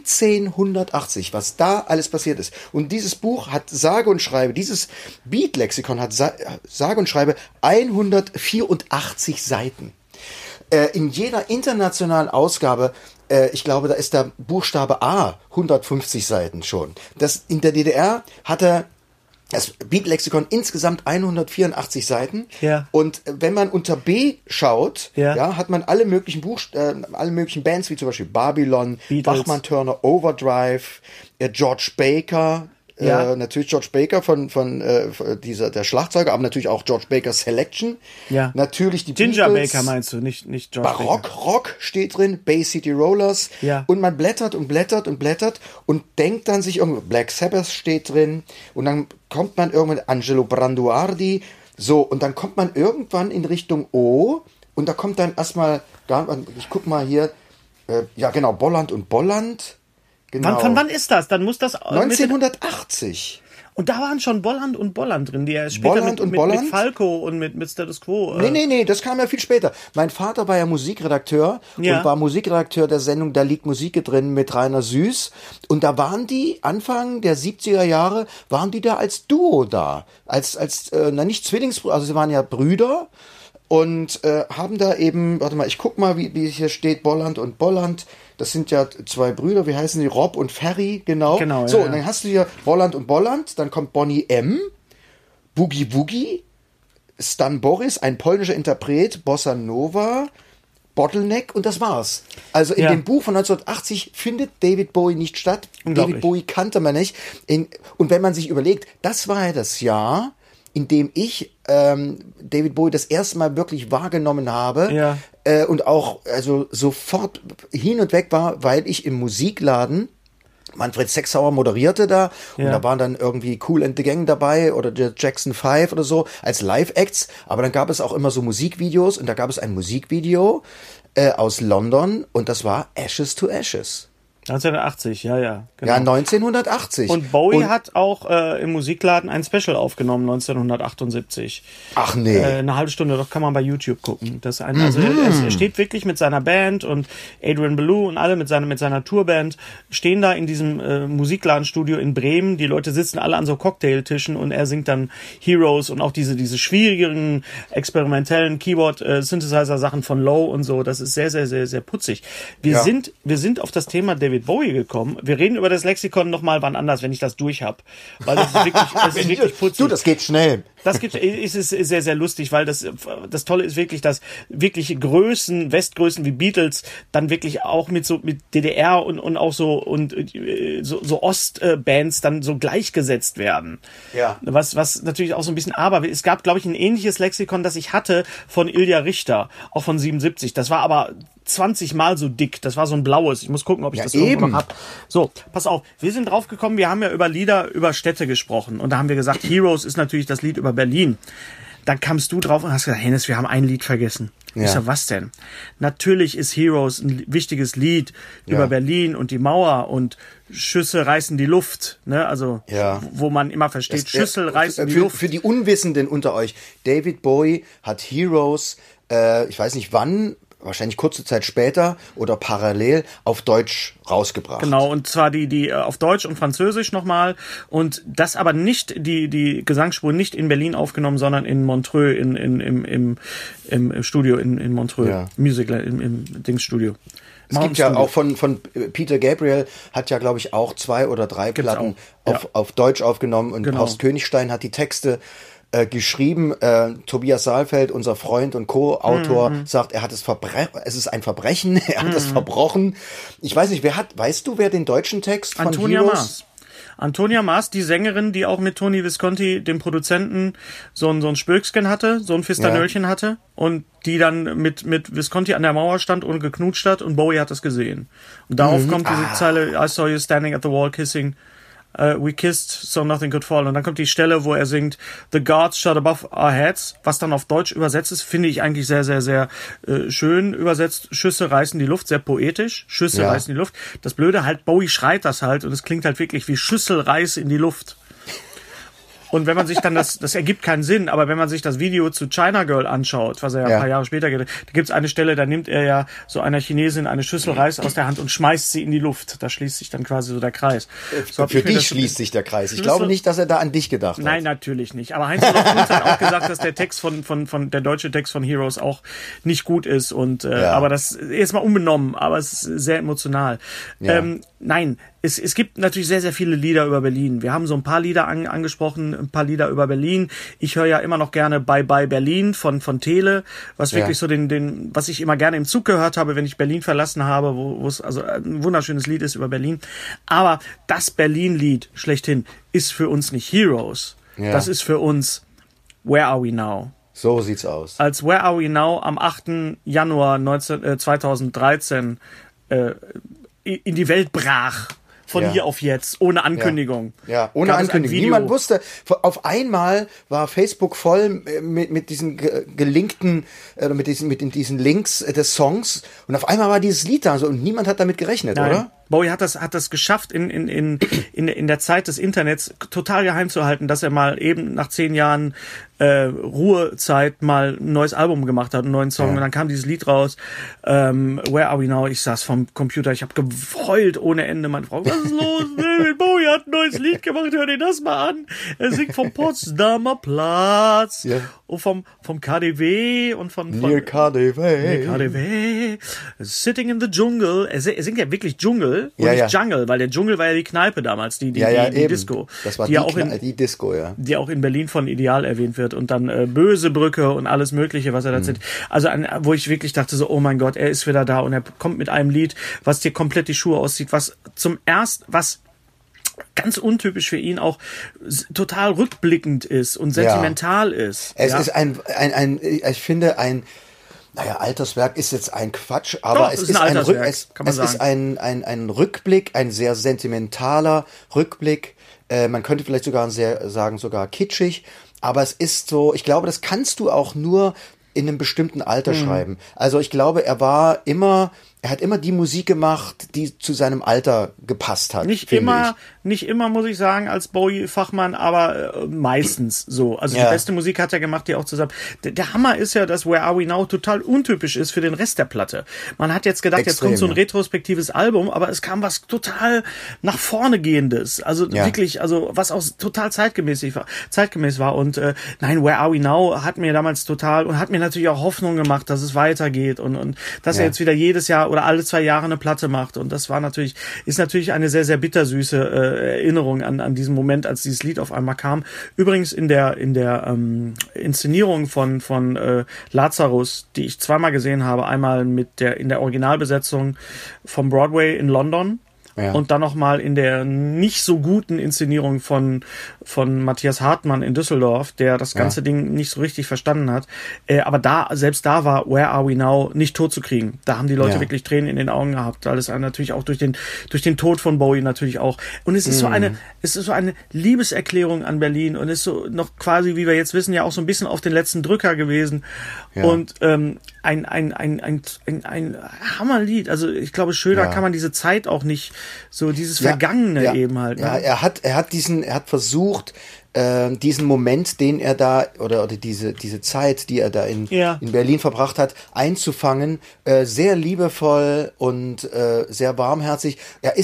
1980, was da alles passiert ist. Und dieses Buch hat sage und schreibe, dieses Beat-Lexikon hat sage und schreibe 184 Seiten. In jeder internationalen Ausgabe, ich glaube, da ist der Buchstabe A 150 Seiten schon. Das in der DDR hatte das Beat-Lexikon insgesamt 184 Seiten. Ja. Und wenn man unter B schaut, hat man alle möglichen Bands, wie zum Beispiel Babylon, Beatles. Bachmann Turner, Overdrive, George Baker, natürlich George Baker von der Schlagzeuger, aber natürlich auch George Baker Selection. Ja. Natürlich die Ginger Beatles. Baker meinst du, nicht George Barock, Baker. Rock steht drin, Bay City Rollers. Ja. Und man blättert und blättert und blättert und denkt dann sich irgendwo, Black Sabbath steht drin und dann kommt man irgendwann Angelo Branduardi, so, und dann kommt man irgendwann in Richtung O und da kommt dann erstmal, ich guck mal hier, Bolland und Bolland. Genau. Von wann ist das? Dann muss das 1980. Und da waren schon Bolland und Bolland drin, die ja später Bolland mit Falco und mit Status Quo. Nee, das kam ja viel später. Mein Vater war ja Musikredakteur und war Musikredakteur der Sendung Da liegt Musik drin mit Rainer Süß. Und da waren die, Anfang der 70er Jahre, waren die da als Duo da. Nicht Zwillingsbrüder, also sie waren ja Brüder. Und haben da eben, warte mal, ich guck mal, wie hier steht, Bolland und Bolland. Das sind ja zwei Brüder, wie heißen die? Rob und Ferry, genau. So, und dann hast du hier Bolland und Bolland, dann kommt Boney M., Boogie Woogie, Stan Boris, ein polnischer Interpret, Bossa Nova, Bottleneck und das war's. Also in dem Buch von 1980 findet David Bowie nicht statt. David Bowie kannte man nicht. Und wenn man sich überlegt, das war ja das Jahr, in dem ich David Bowie das erste Mal wirklich wahrgenommen habe und auch also sofort hin und weg war, weil ich im Musikladen, Manfred Sechsauer moderierte da und da waren dann irgendwie Kool and the Gang dabei oder der Jackson 5 oder so als Live-Acts, aber dann gab es auch immer so Musikvideos und da gab es ein Musikvideo aus London und das war Ashes to Ashes. 1980, genau. Ja, 1980. Und Bowie hat auch im Musikladen ein Special aufgenommen, 1978. Ach nee. Eine halbe Stunde, doch kann man bei YouTube gucken. Er steht wirklich mit seiner Band und Adrian Belew und alle mit seiner Tourband stehen da in diesem Musikladenstudio in Bremen. Die Leute sitzen alle an so Cocktailtischen und er singt dann Heroes und auch diese schwierigen, experimentellen Keyboard-Synthesizer-Sachen von Low und so. Das ist sehr, sehr, sehr, sehr putzig. Wir sind auf das Thema David Bowie gekommen. Wir reden über das Lexikon nochmal wann anders, wenn ich das durch habe. Weil das ist wirklich putzig. Du, das geht schnell. Es ist sehr, sehr lustig, weil das Tolle ist wirklich, dass wirklich Westgrößen wie Beatles dann wirklich auch mit DDR und auch so Ostbands dann so gleichgesetzt werden. Ja. Was natürlich auch so ein bisschen, aber es gab, glaube ich, ein ähnliches Lexikon, das ich hatte von Ilja Richter, auch von 77. Das war aber 20 Mal so dick. Das war so ein blaues. Ich muss gucken, ob ich das irgendwo noch hab. So, pass auf. Wir sind drauf gekommen, wir haben ja über Lieder, über Städte gesprochen. Und da haben wir gesagt, Heroes ist natürlich das Lied über Berlin. dann kamst du drauf und hast gesagt, Hennes, wir haben ein Lied vergessen. Ja. Ich sag, was denn? Natürlich ist Heroes ein wichtiges Lied über Berlin und die Mauer und Schüsse reißen die Luft, ne? Also, wo man immer versteht, Schüssel reißen die Luft. Für die Unwissenden unter euch, David Bowie hat Heroes, ich weiß nicht wann, wahrscheinlich kurze Zeit später oder parallel auf Deutsch rausgebracht. Genau, und zwar die auf Deutsch und Französisch nochmal und das aber nicht, die Gesangsspur nicht in Berlin aufgenommen, sondern in Montreux, im Studio in Montreux, Musical, im Dingsstudio. Es gibt ja auch von Peter Gabriel, hat ja glaube ich auch 2 oder 3 Platten auf Deutsch aufgenommen und Horst Königstein hat die Texte geschrieben. Tobias Saalfeld, unser Freund und Co-Autor, sagt, es ist ein Verbrechen, er hat es verbrochen. Ich weiß nicht, weißt du, wer den deutschen Text von Antonia Heroes? Maas. Antonia Maas, die Sängerin, die auch mit Tony Visconti, dem Produzenten, so ein Spöksken hatte, so ein Fisternöllchen hatte und die dann mit Visconti an der Mauer stand und geknutscht hat und Bowie hat das gesehen. Und darauf kommt diese Zeile, I saw you standing at the wall kissing. We kissed, so nothing could fall. Und dann kommt die Stelle, wo er singt, The guards shot above our heads, was dann auf Deutsch übersetzt ist, finde ich eigentlich sehr, sehr, sehr schön übersetzt. Schüsse reißen die Luft, sehr poetisch. Schüsse reißen die Luft. Das Blöde halt, Bowie schreit das halt und es klingt halt wirklich wie Schüsselreiß in die Luft. Und wenn man sich dann das ergibt keinen Sinn, aber wenn man sich das Video zu China Girl anschaut, was er ja ein paar Jahre später geht, da gibt's eine Stelle, da nimmt er ja so einer Chinesin eine Schüssel Reis aus der Hand und schmeißt sie in die Luft. Da schließt sich dann quasi so der Kreis. So für dich schließt sich der Kreis. Ich glaube nicht, dass er da an dich gedacht hat. Nein, natürlich nicht. Aber Heinz Olaf Kunz hat auch gesagt, dass der Text von der deutsche Text von Heroes auch nicht gut ist und aber das ist mal unbenommen, aber es ist sehr emotional. Ja. Nein, es gibt natürlich sehr, sehr viele Lieder über Berlin. Wir haben so ein paar Lieder angesprochen, ein paar Lieder über Berlin. Ich höre ja immer noch gerne Bye Bye Berlin von Tele, was wirklich so was ich immer gerne im Zug gehört habe, wenn ich Berlin verlassen habe, wo es also ein wunderschönes Lied ist über Berlin. Aber das Berlin-Lied schlechthin ist für uns nicht Heroes. Ja. Das ist für uns Where Are We Now? So sieht's aus. Als Where Are We Now am 8. Januar 2013 in die Welt brach. Von hier auf jetzt, ohne Ankündigung. Ja, ohne Ankündigung. Niemand wusste. Auf einmal war Facebook voll mit diesen gelinkten, mit diesen Links des Songs. Und auf einmal war dieses Lied da und niemand hat damit gerechnet, oder? Bowie hat das geschafft, in der Zeit des Internets total geheim zu halten, dass er mal eben nach 10 Jahren Ruhezeit mal ein neues Album gemacht hat, einen neuen Song. Und dann kam dieses Lied raus, Where Are We Now? Ich saß vom Computer, ich habe geheult ohne Ende. Meine Frau, was ist los? David Bowie hat ein neues Lied gemacht, hör dir das mal an. Er singt vom Potsdamer Platz und vom KDW und von Near KDW. Sitting in the Jungle. Er singt ja wirklich Dschungel und nicht Jungle, weil der Dschungel war ja die Kneipe damals, die Disco. Das war die Disco, ja. Die auch in Berlin von Ideal erwähnt wird und dann Böse Brücke und alles Mögliche, was er da singt. Also wo ich wirklich dachte so, oh mein Gott, er ist wieder da und er kommt mit einem Lied, was dir komplett die Schuhe auszieht, was ganz untypisch für ihn auch total rückblickend ist und sentimental ist. Es ist ich finde Alterswerk ist jetzt ein Quatsch, aber Doch, es ist ein Rückblick, ein sehr sentimentaler Rückblick. Man könnte vielleicht sogar sogar kitschig, aber es ist so, ich glaube, das kannst du auch nur in einem bestimmten Alter schreiben. Also ich glaube, er hat immer die Musik gemacht, die zu seinem Alter gepasst hat. Nicht immer, muss ich sagen, als Bowie-Fachmann, aber meistens so. Also die beste Musik hat er gemacht, die auch zusammen. Der Hammer ist ja, dass Where Are We Now total untypisch ist für den Rest der Platte. Man hat jetzt gedacht, jetzt kommt so ein retrospektives Album, aber es kam was total nach vorne gehendes. Also wirklich, also was auch total zeitgemäß war. Und nein, Where Are We Now hat mir damals hat mir natürlich auch Hoffnung gemacht, dass es weitergeht und dass er jetzt wieder jedes Jahr oder alle 2 Jahre eine Platte macht. Und das ist natürlich eine sehr, sehr bittersüße Erinnerung an diesen Moment, als dieses Lied auf einmal kam. Übrigens in der Inszenierung von Lazarus, die ich zweimal gesehen habe, einmal in der Originalbesetzung vom Broadway in London und dann nochmal in der nicht so guten Inszenierung von Matthias Hartmann in Düsseldorf, der das ganze Ding nicht so richtig verstanden hat. Aber selbst da war Where Are We Now nicht tot zu kriegen. Da haben die Leute wirklich Tränen in den Augen gehabt. Alles natürlich auch durch den Tod von Bowie natürlich auch. Und es ist so eine Liebeserklärung an Berlin und ist so noch quasi, wie wir jetzt wissen, ja auch so ein bisschen auf den letzten Drücker gewesen. Ja. Und ein Hammerlied. Also ich glaube, schöner kann man diese Zeit auch nicht, so dieses Vergangene eben halt. Ne? Ja, er hat versucht, diesen Moment, den er da, oder diese Zeit, die er da in Berlin verbracht hat, einzufangen, sehr liebevoll und sehr warmherzig.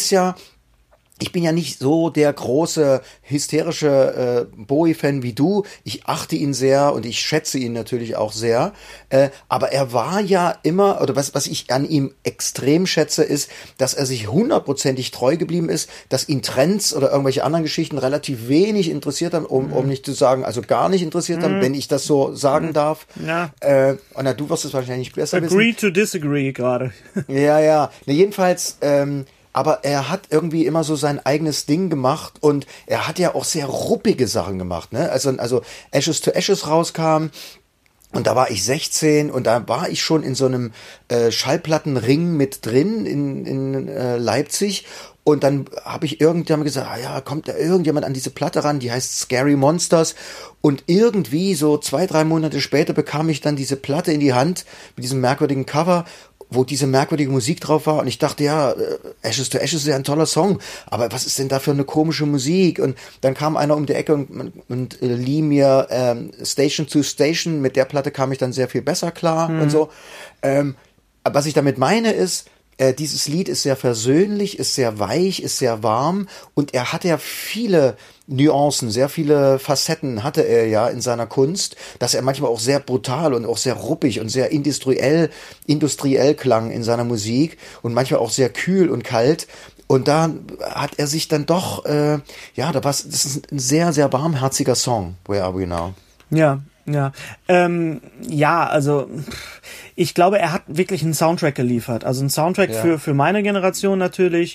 Ich bin ja nicht so der große, hysterische Bowie-Fan wie du. Ich achte ihn sehr und ich schätze ihn natürlich auch sehr. Aber er war ja immer, oder was ich an ihm extrem schätze, ist, dass er sich 100%ig treu geblieben ist, dass ihn Trends oder irgendwelche anderen Geschichten relativ wenig interessiert haben, um nicht zu sagen, also gar nicht interessiert haben, wenn ich das so sagen darf. Ja. Anna, du wirst es wahrscheinlich besser wissen. Agree to disagree gerade. Ja. Jedenfalls, aber er hat irgendwie immer so sein eigenes Ding gemacht und er hat ja auch sehr ruppige Sachen gemacht, ne? Also Ashes to Ashes rauskam und da war ich 16 und da war ich schon in so einem Schallplattenring mit drin in Leipzig. Und dann habe ich irgendjemand gesagt, kommt da irgendjemand an diese Platte ran, die heißt Scary Monsters. Und irgendwie so 2-3 Monate später bekam ich dann diese Platte in die Hand mit diesem merkwürdigen Cover, wo diese merkwürdige Musik drauf war. Und ich dachte, Ashes to Ashes ist ja ein toller Song. Aber was ist denn da für eine komische Musik? Und dann kam einer um die Ecke und lieh mir Station to Station. Mit der Platte kam ich dann sehr viel besser klar und so. Was ich damit meine ist, dieses Lied ist sehr versöhnlich, ist sehr weich, ist sehr warm und er hat ja viele Nuancen, sehr viele Facetten hatte er ja in seiner Kunst, dass er manchmal auch sehr brutal und auch sehr ruppig und sehr industriell klang in seiner Musik und manchmal auch sehr kühl und kalt. Und da hat er sich dann doch, das ist ein sehr, sehr warmherziger Song, Where Are We Now? Ja. Also ich glaube, er hat wirklich einen Soundtrack geliefert. Also einen Soundtrack für meine Generation natürlich.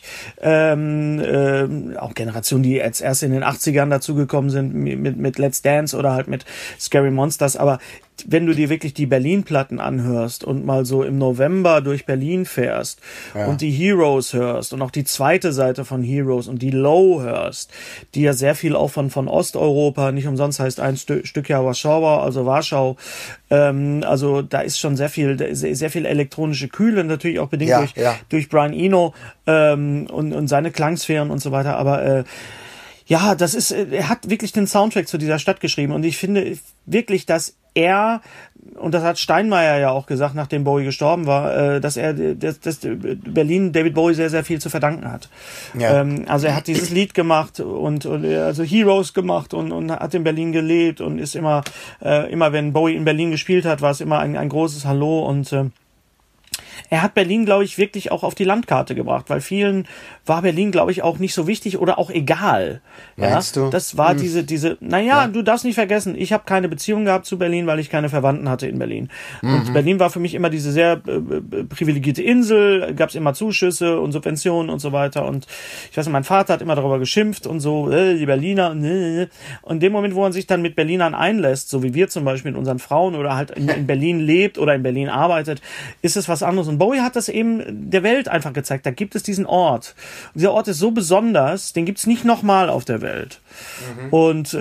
Auch Generationen, die jetzt erst in den 80ern dazugekommen sind mit Let's Dance oder halt mit Scary Monsters. Aber wenn du dir wirklich die Berlin-Platten anhörst und mal so im November durch Berlin fährst und die Heroes hörst und auch die zweite Seite von Heroes und die Low hörst, die ja sehr viel auch von Osteuropa, nicht umsonst heißt ein Stück ja Warschau, also da ist schon sehr viel elektronische Kühle, natürlich auch bedingt durch Brian Eno und seine Klangsphären und so weiter, aber er hat wirklich den Soundtrack zu dieser Stadt geschrieben und ich finde wirklich, dass er, und das hat Steinmeier ja auch gesagt, nachdem Bowie gestorben war, dass Berlin David Bowie sehr, sehr viel zu verdanken hat. Ja. Also er hat dieses Lied gemacht und also Heroes gemacht und hat in Berlin gelebt und ist immer wenn Bowie in Berlin gespielt hat, war es immer ein großes Hallo und er hat Berlin, glaube ich, wirklich auch auf die Landkarte gebracht, weil vielen war Berlin, glaube ich, auch nicht so wichtig oder auch egal. Meinst du? Das war du darfst nicht vergessen, ich habe keine Beziehung gehabt zu Berlin, weil ich keine Verwandten hatte in Berlin. Und Berlin war für mich immer diese sehr privilegierte Insel, gab es immer Zuschüsse und Subventionen und so weiter. Und ich weiß nicht, mein Vater hat immer darüber geschimpft und so, die Berliner. Und in dem Moment, wo man sich dann mit Berlinern einlässt, so wie wir zum Beispiel mit unseren Frauen oder halt in Berlin lebt oder in Berlin arbeitet, ist es was anderes. Und Bowie hat das eben der Welt einfach gezeigt. Da gibt es diesen Ort. Und dieser Ort ist so besonders, den gibt es nicht nochmal auf der Welt. Und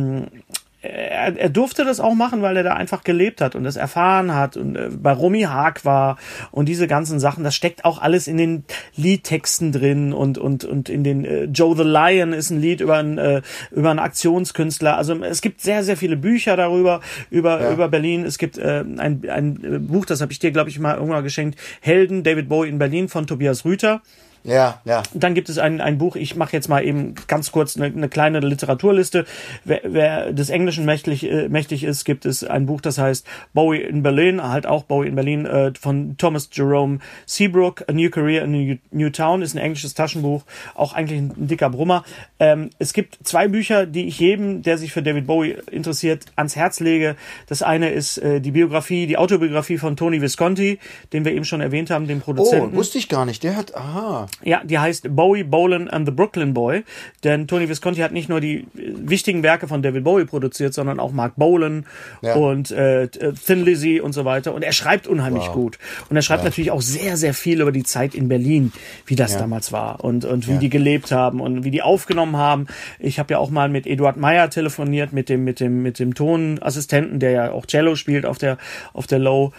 er durfte das auch machen, weil er da einfach gelebt hat und das erfahren hat und bei Romy Haag war und diese ganzen Sachen, das steckt auch alles in den Liedtexten drin und in den Joe the Lion ist ein Lied über einen Aktionskünstler. Also es gibt sehr, sehr viele Bücher darüber, über Berlin. Es gibt ein Buch, das habe ich dir, glaube ich, mal irgendwann geschenkt, Helden, David Bowie in Berlin von Tobias Rüther. Ja. Dann gibt es ein Buch, ich mache jetzt mal eben ganz kurz eine kleine Literaturliste. Wer des Englischen mächtig ist, gibt es ein Buch, das heißt Bowie in Berlin, halt auch Bowie in Berlin, von Thomas Jerome Seabrook, A New Career in a New Town, ist ein englisches Taschenbuch, auch eigentlich ein dicker Brummer. Es gibt 2 Bücher, die ich jedem, der sich für David Bowie interessiert, ans Herz lege. Das eine ist die Autobiografie von Tony Visconti, den wir eben schon erwähnt haben, dem Produzenten. Oh, wusste ich gar nicht, Ja, die heißt Bowie, Bolan and the Brooklyn Boy, denn Tony Visconti hat nicht nur die wichtigen Werke von David Bowie produziert, sondern auch Mark Bolan und Thin Lizzy und so weiter, und er schreibt unheimlich gut und er schreibt natürlich auch sehr, sehr viel über die Zeit in Berlin, wie das damals war und wie die gelebt haben und wie die aufgenommen haben. Ich habe ja auch mal mit Eduard Meyer telefoniert, mit dem Tonassistenten, der ja auch Cello spielt auf der Low.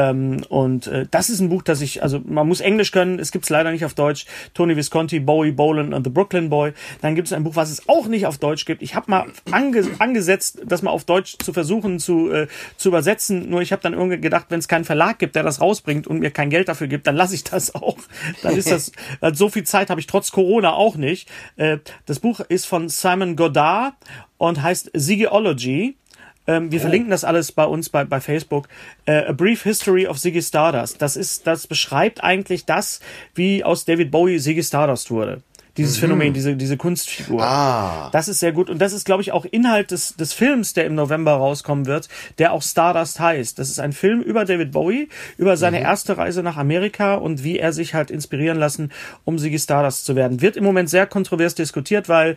Das ist ein Buch, das man muss Englisch können, es gibt's leider nicht auf Deutsch. Tony Visconti, Bowie, Bolan and the Brooklyn Boy. Dann gibt es ein Buch, was es auch nicht auf Deutsch gibt. Ich habe mal angesetzt, das mal auf Deutsch zu versuchen zu übersetzen. Nur ich habe dann irgendwie gedacht, wenn es keinen Verlag gibt, der das rausbringt und mir kein Geld dafür gibt, dann lasse ich das auch. Dann ist das, so viel Zeit habe ich trotz Corona auch nicht. Das Buch ist von Simon Goddard und heißt Ziggyology. Wir verlinken das alles bei uns bei Facebook. A Brief History of Ziggy Stardust. Das beschreibt eigentlich das, wie aus David Bowie Ziggy Stardust wurde. Dieses Phänomen, diese Kunstfigur. Das ist sehr gut. Und das ist, glaube ich, auch Inhalt des Films, der im November rauskommen wird, der auch Stardust heißt. Das ist ein Film über David Bowie, über seine erste Reise nach Amerika und wie er sich halt inspirieren lassen, um Ziggy Stardust zu werden. Wird im Moment sehr kontrovers diskutiert, weil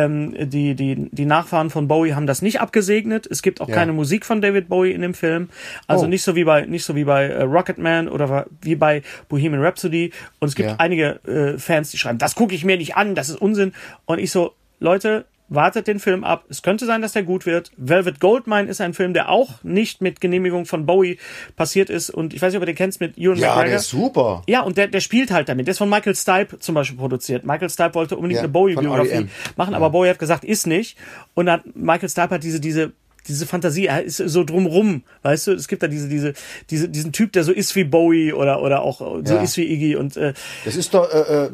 die Nachfahren von Bowie haben das nicht abgesegnet. Es gibt auch keine Musik von David Bowie in dem Film. Also nicht so wie bei Rocketman oder wie bei Bohemian Rhapsody. Und es gibt einige Fans, die schreiben, das gucke ich mir nicht an, das ist Unsinn. Und ich so, Leute, wartet den Film ab. Es könnte sein, dass der gut wird. Velvet Goldmine ist ein Film, der auch nicht mit Genehmigung von Bowie passiert ist. Und ich weiß nicht, ob du den kennst mit Ewan McGregor. Ja, der ist super. Ja, und der spielt halt damit. Der ist von Michael Stipe zum Beispiel produziert. Michael Stipe wollte unbedingt eine Bowie-Biografie machen, aber Bowie hat gesagt, ist nicht. Und dann Michael Stipe hat diese Fantasie, er ist so drumrum, weißt du, es gibt da diesen Typ, der so ist wie Bowie oder auch so ist wie Iggy und das ist doch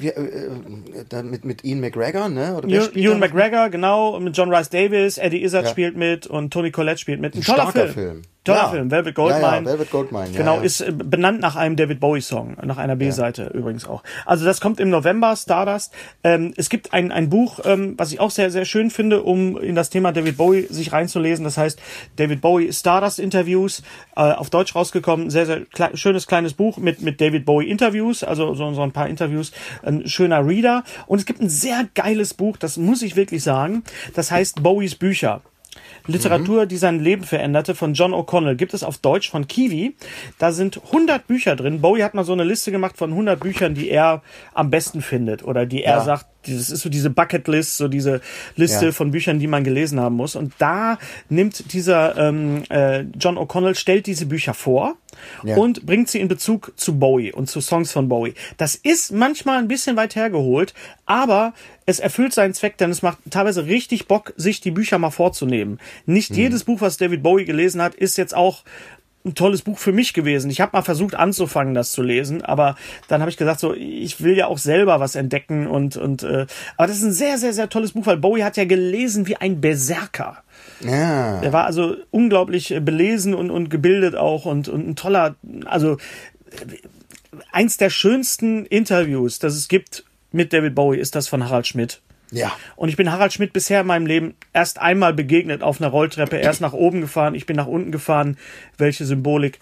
mit Ian McGregor, ne? Oder Ewan McGregor, genau, mit John Rhys Davis, Eddie Izzard spielt mit und Tony Collette spielt mit. Ein toller Film. Toller Film, Velvet Goldmine. Velvet Goldmine, genau, ist benannt nach einem David Bowie-Song, nach einer B-Seite übrigens auch. Also das kommt im November, Stardust. Es gibt ein Buch, was ich auch sehr, sehr schön finde, um in das Thema David Bowie sich reinzulesen. Das heißt David Bowie Stardust Interviews, auf Deutsch rausgekommen. Sehr, sehr schönes kleines Buch mit David Bowie Interviews, also so ein paar Interviews. Ein schöner Reader. Und es gibt ein sehr geiles Buch, das muss ich wirklich sagen. Das heißt Bowies Bücher. Literatur, die sein Leben veränderte, von John O'Connell. Gibt es auf Deutsch von Kiwi. Da sind 100 Bücher drin. Bowie hat mal so eine Liste gemacht von 100 Büchern, die er am besten findet oder die er sagt, das ist so diese Bucketlist, so diese Liste von Büchern, die man gelesen haben muss. Und da nimmt dieser John O'Connell, stellt diese Bücher vor und bringt sie in Bezug zu Bowie und zu Songs von Bowie. Das ist manchmal ein bisschen weit hergeholt, aber es erfüllt seinen Zweck, denn es macht teilweise richtig Bock, sich die Bücher mal vorzunehmen. Nicht jedes Buch, was David Bowie gelesen hat, ist jetzt auch ein tolles Buch für mich gewesen. Ich habe mal versucht anzufangen, das zu lesen, aber dann habe ich gesagt, so, ich will ja auch selber was entdecken aber das ist ein sehr, sehr, sehr tolles Buch, weil Bowie hat ja gelesen wie ein Berserker. Ja. Er war also unglaublich belesen und gebildet auch und ein toller, also eins der schönsten Interviews, das es gibt mit David Bowie, ist das von Harald Schmidt. Ja. Und ich bin Harald Schmidt bisher in meinem Leben erst einmal begegnet auf einer Rolltreppe. Er ist nach oben gefahren, ich bin nach unten gefahren. Welche Symbolik.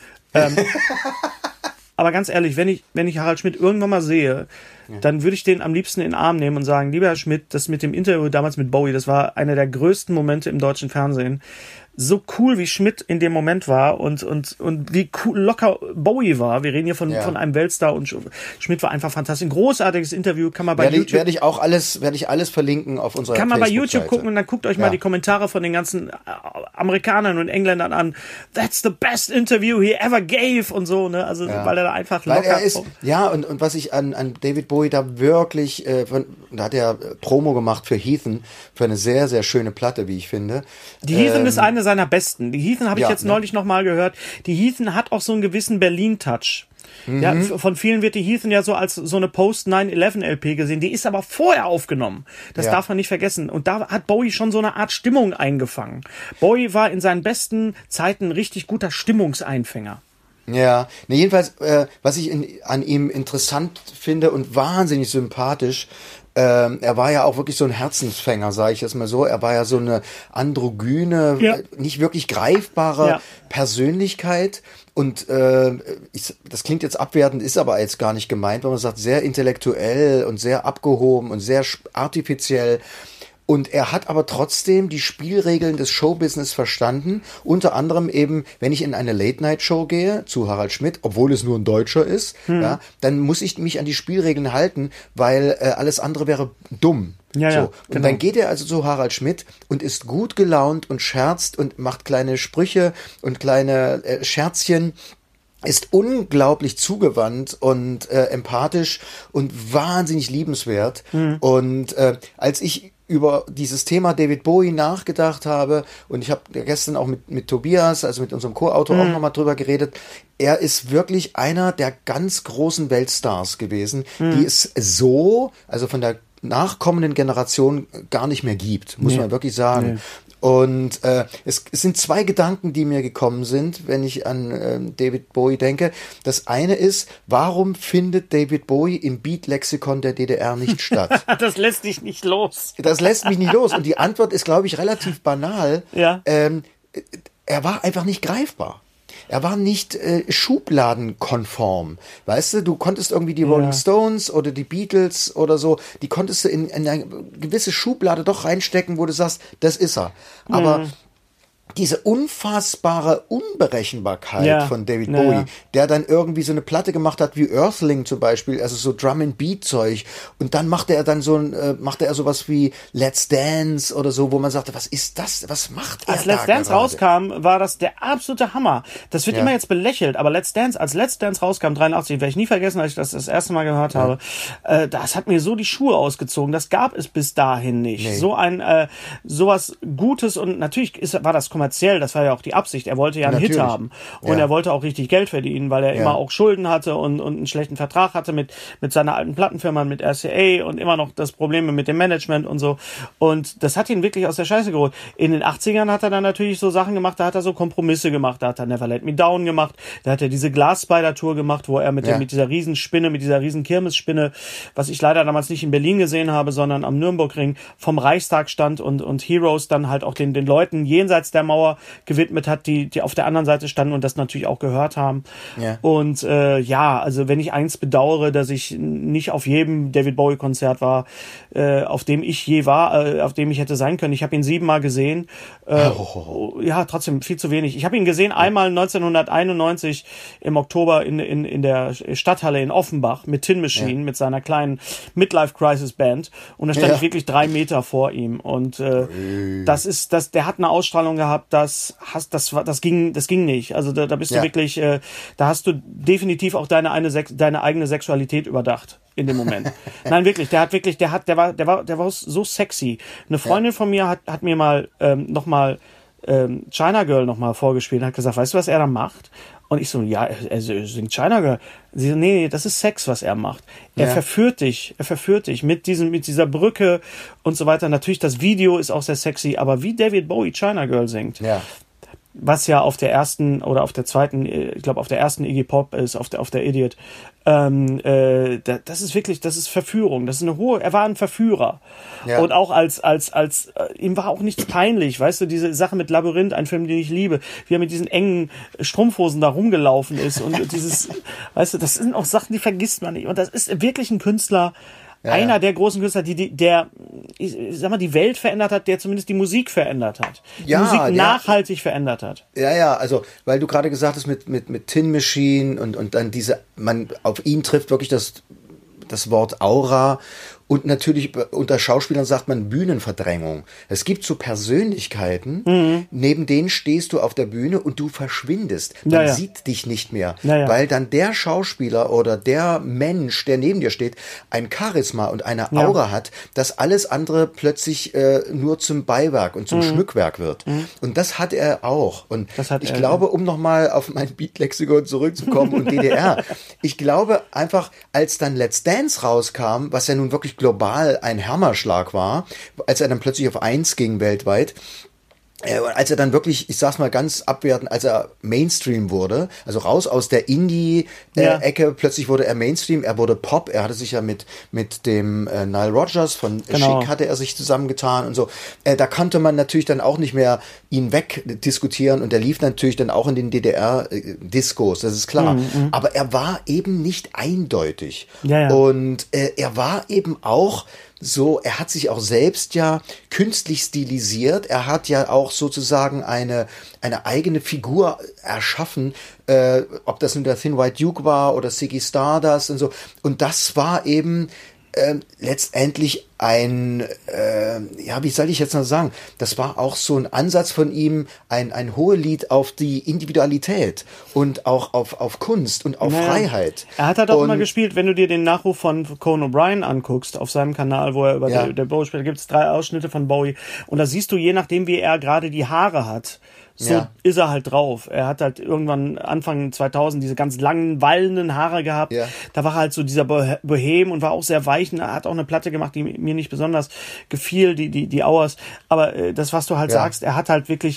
Aber ganz ehrlich, wenn ich Harald Schmidt irgendwann mal sehe, dann würde ich den am liebsten in den Arm nehmen und sagen, lieber Herr Schmidt, das mit dem Interview damals mit Bowie, das war einer der größten Momente im deutschen Fernsehen. So cool wie Schmidt in dem Moment war und wie cool, locker Bowie war. Wir reden hier von einem Weltstar und Schmidt war einfach fantastisch. Ein großartiges Interview, kann man bei YouTube. Werde ich alles verlinken auf unserer Kann man bei YouTube gucken und dann guckt euch mal die Kommentare von den ganzen Amerikanern und Engländern an. That's the best interview he ever gave und so, ne? Also, weil er da einfach locker. Weil er ist, und was ich an David Bowie da wirklich, da hat er Promo gemacht für Heathen, für eine sehr, sehr schöne Platte, wie ich finde. Die Heathen ist eine seiner besten. Die Heathen habe ich jetzt neulich nochmal gehört. Die Heathen hat auch so einen gewissen Berlin-Touch. Ja, von vielen wird die Heathen ja so als so eine Post-9/11 LP gesehen. Die ist aber vorher aufgenommen. Das darf man nicht vergessen. Und da hat Bowie schon so eine Art Stimmung eingefangen. Bowie war in seinen besten Zeiten ein richtig guter Stimmungseinfänger. Ja, ne, jedenfalls, was ich an ihm interessant finde und wahnsinnig sympathisch, er war ja auch wirklich so ein Herzensfänger, sage ich jetzt mal so. Er war ja so eine androgyne, nicht wirklich greifbare Persönlichkeit. Und das klingt jetzt abwertend, ist aber jetzt gar nicht gemeint, wenn man sagt, sehr intellektuell und sehr abgehoben und sehr artifiziell. Und er hat aber trotzdem die Spielregeln des Showbusiness verstanden. Unter anderem eben, wenn ich in eine Late-Night-Show gehe, zu Harald Schmidt, obwohl es nur ein Deutscher ist, ja, dann muss ich mich an die Spielregeln halten, weil alles andere wäre dumm. Ja, so. ja, Und genau. dann geht er also zu Harald Schmidt und ist gut gelaunt und scherzt und macht kleine Sprüche und kleine Scherzchen. Ist unglaublich zugewandt und empathisch und wahnsinnig liebenswert. Und als ich über dieses Thema David Bowie nachgedacht habe, und ich habe gestern auch mit Tobias, also mit unserem Co-Autor, auch nochmal drüber geredet, er ist wirklich einer der ganz großen Weltstars gewesen, die es so, also von der nachkommenden Generation gar nicht mehr gibt, muss man wirklich sagen. Und es sind zwei Gedanken, die mir gekommen sind, wenn ich an David Bowie denke. Das eine ist, warum findet David Bowie im Beat-Lexikon der DDR nicht statt? Das lässt dich nicht los. Das lässt mich nicht los. Und die Antwort ist, glaube ich, relativ banal. Ja. Er war einfach nicht greifbar. Er war nicht schubladenkonform. Weißt du, du konntest irgendwie die Rolling Stones oder die Beatles oder so, die konntest du in eine gewisse Schublade doch reinstecken, wo du sagst, das ist er. Aber diese unfassbare Unberechenbarkeit von David Bowie, der dann irgendwie so eine Platte gemacht hat wie Earthling zum Beispiel, also so Drum-and-Beat-Zeug, und dann machte er sowas wie Let's Dance oder so, wo man sagte, was ist das, was macht er Als Let's Dance rauskam, war das der absolute Hammer. Das wird immer jetzt belächelt, aber als Let's Dance rauskam, 83, werde ich nie vergessen, als ich das erste Mal gehört habe, das hat mir so die Schuhe ausgezogen, das gab es bis dahin nicht. Nee. So sowas Gutes, und natürlich war das kommerziell, das war ja auch die Absicht. Er wollte ja einen Hit haben. Und er wollte auch richtig Geld verdienen, weil er immer auch Schulden hatte und einen schlechten Vertrag hatte mit seiner alten Plattenfirma, mit RCA, und immer noch das Probleme mit dem Management und so. Und das hat ihn wirklich aus der Scheiße geholt. In den 80ern hat er dann natürlich so Sachen gemacht, da hat er so Kompromisse gemacht, da hat er Never Let Me Down gemacht, da hat er diese Glas-Spider-Tour gemacht, wo er mit dieser Riesenspinne, mit dieser riesen Kirmesspinne, was ich leider damals nicht in Berlin gesehen habe, sondern am Nürnbergring, vom Reichstag stand und Heroes dann halt auch den Leuten jenseits der Mauer gewidmet hat, die auf der anderen Seite standen und das natürlich auch gehört haben. Ja. Und also wenn ich eins bedauere, dass ich nicht auf jedem David Bowie Konzert war, auf dem ich je war, auf dem ich hätte sein können. Ich habe ihn 7-mal gesehen. Ja, trotzdem viel zu wenig. Ich habe ihn gesehen einmal 1991 im Oktober in der Stadthalle in Offenbach mit Tin Machine, mit seiner kleinen Midlife Crisis Band, und da stand ich wirklich 3 Meter vor ihm, und der hat eine Ausstrahlung gehabt, das ging nicht. Also da bist du wirklich, da hast du definitiv auch deine eigene Sexualität überdacht in dem Moment. Nein, wirklich, der war so sexy. Eine Freundin von mir hat mir mal nochmal China Girl nochmal vorgespielt und hat gesagt, weißt du, was er da macht? Und ich so, ja, er singt China Girl. Sie so, nee, das ist Sex, was er macht. Er verführt dich mit dieser Brücke und so weiter. Natürlich, das Video ist auch sehr sexy, aber wie David Bowie China Girl singt, was ja auf der ersten oder auf der zweiten, ich glaube auf der ersten Iggy Pop ist, auf der Idiot, das ist Verführung, das ist er war ein Verführer. Ja. Und auch als ihm war auch nichts peinlich, weißt du, diese Sache mit Labyrinth, ein Film, den ich liebe, wie er mit diesen engen Strumpfhosen da rumgelaufen ist, und dieses, weißt du, das sind auch Sachen, die vergisst man nicht, und das ist wirklich ein Künstler, einer der großen Künstler, der, ich sag mal, die Welt verändert hat, der zumindest die Musik verändert hat. Die Musik nachhaltig verändert hat. Ja, also, weil du gerade gesagt hast mit Tin Machine und dann auf ihn trifft wirklich das Wort Aura. Und natürlich unter Schauspielern sagt man Bühnenverdrängung. Es gibt so Persönlichkeiten, neben denen stehst du auf der Bühne und du verschwindest. Man sieht dich nicht mehr, weil dann der Schauspieler oder der Mensch, der neben dir steht, ein Charisma und eine Aura hat, dass alles andere plötzlich nur zum Beiwerk und zum Schmückwerk wird. Und das hat er auch. Und ich glaube, um nochmal auf mein Beat-Lexikon zurückzukommen und DDR, ich glaube einfach, als dann Let's Dance rauskam, was ja nun wirklich global ein Hammerschlag war, als er dann plötzlich auf 1 ging weltweit, als er dann wirklich, ich sag's mal ganz abwertend, als er Mainstream wurde, also raus aus der Indie-Ecke, plötzlich wurde er Mainstream, er wurde Pop, er hatte sich ja mit dem Nile Rodgers von Chic hatte er sich zusammengetan und so. Da konnte man natürlich dann auch nicht mehr ihn wegdiskutieren und er lief natürlich dann auch in den DDR-Discos, das ist klar. Aber er war eben nicht eindeutig. Und er war eben auch so, er hat sich auch selbst ja künstlich stilisiert. Er hat ja auch sozusagen eine eigene Figur erschaffen, ob das nun der Thin White Duke war oder Ziggy Stardust und so. Und das war eben letztendlich wie soll ich jetzt noch sagen, das war auch so ein Ansatz von ihm, ein Hohelied auf die Individualität und auch auf Kunst und auf Freiheit. Er hat halt auch immer gespielt, wenn du dir den Nachruf von Conan O'Brien anguckst, auf seinem Kanal, wo er über der Bowie spielt, da gibt es 3 Ausschnitte von Bowie und da siehst du, je nachdem, wie er gerade die Haare hat, so ist er halt drauf. Er hat halt irgendwann Anfang 2000 diese ganz langen, wallenden Haare gehabt. Da war er halt so dieser Bohem und war auch sehr weich. Und er hat auch eine Platte gemacht, die mir nicht besonders gefiel, die Hours. Aber das, was du halt sagst, er hat halt wirklich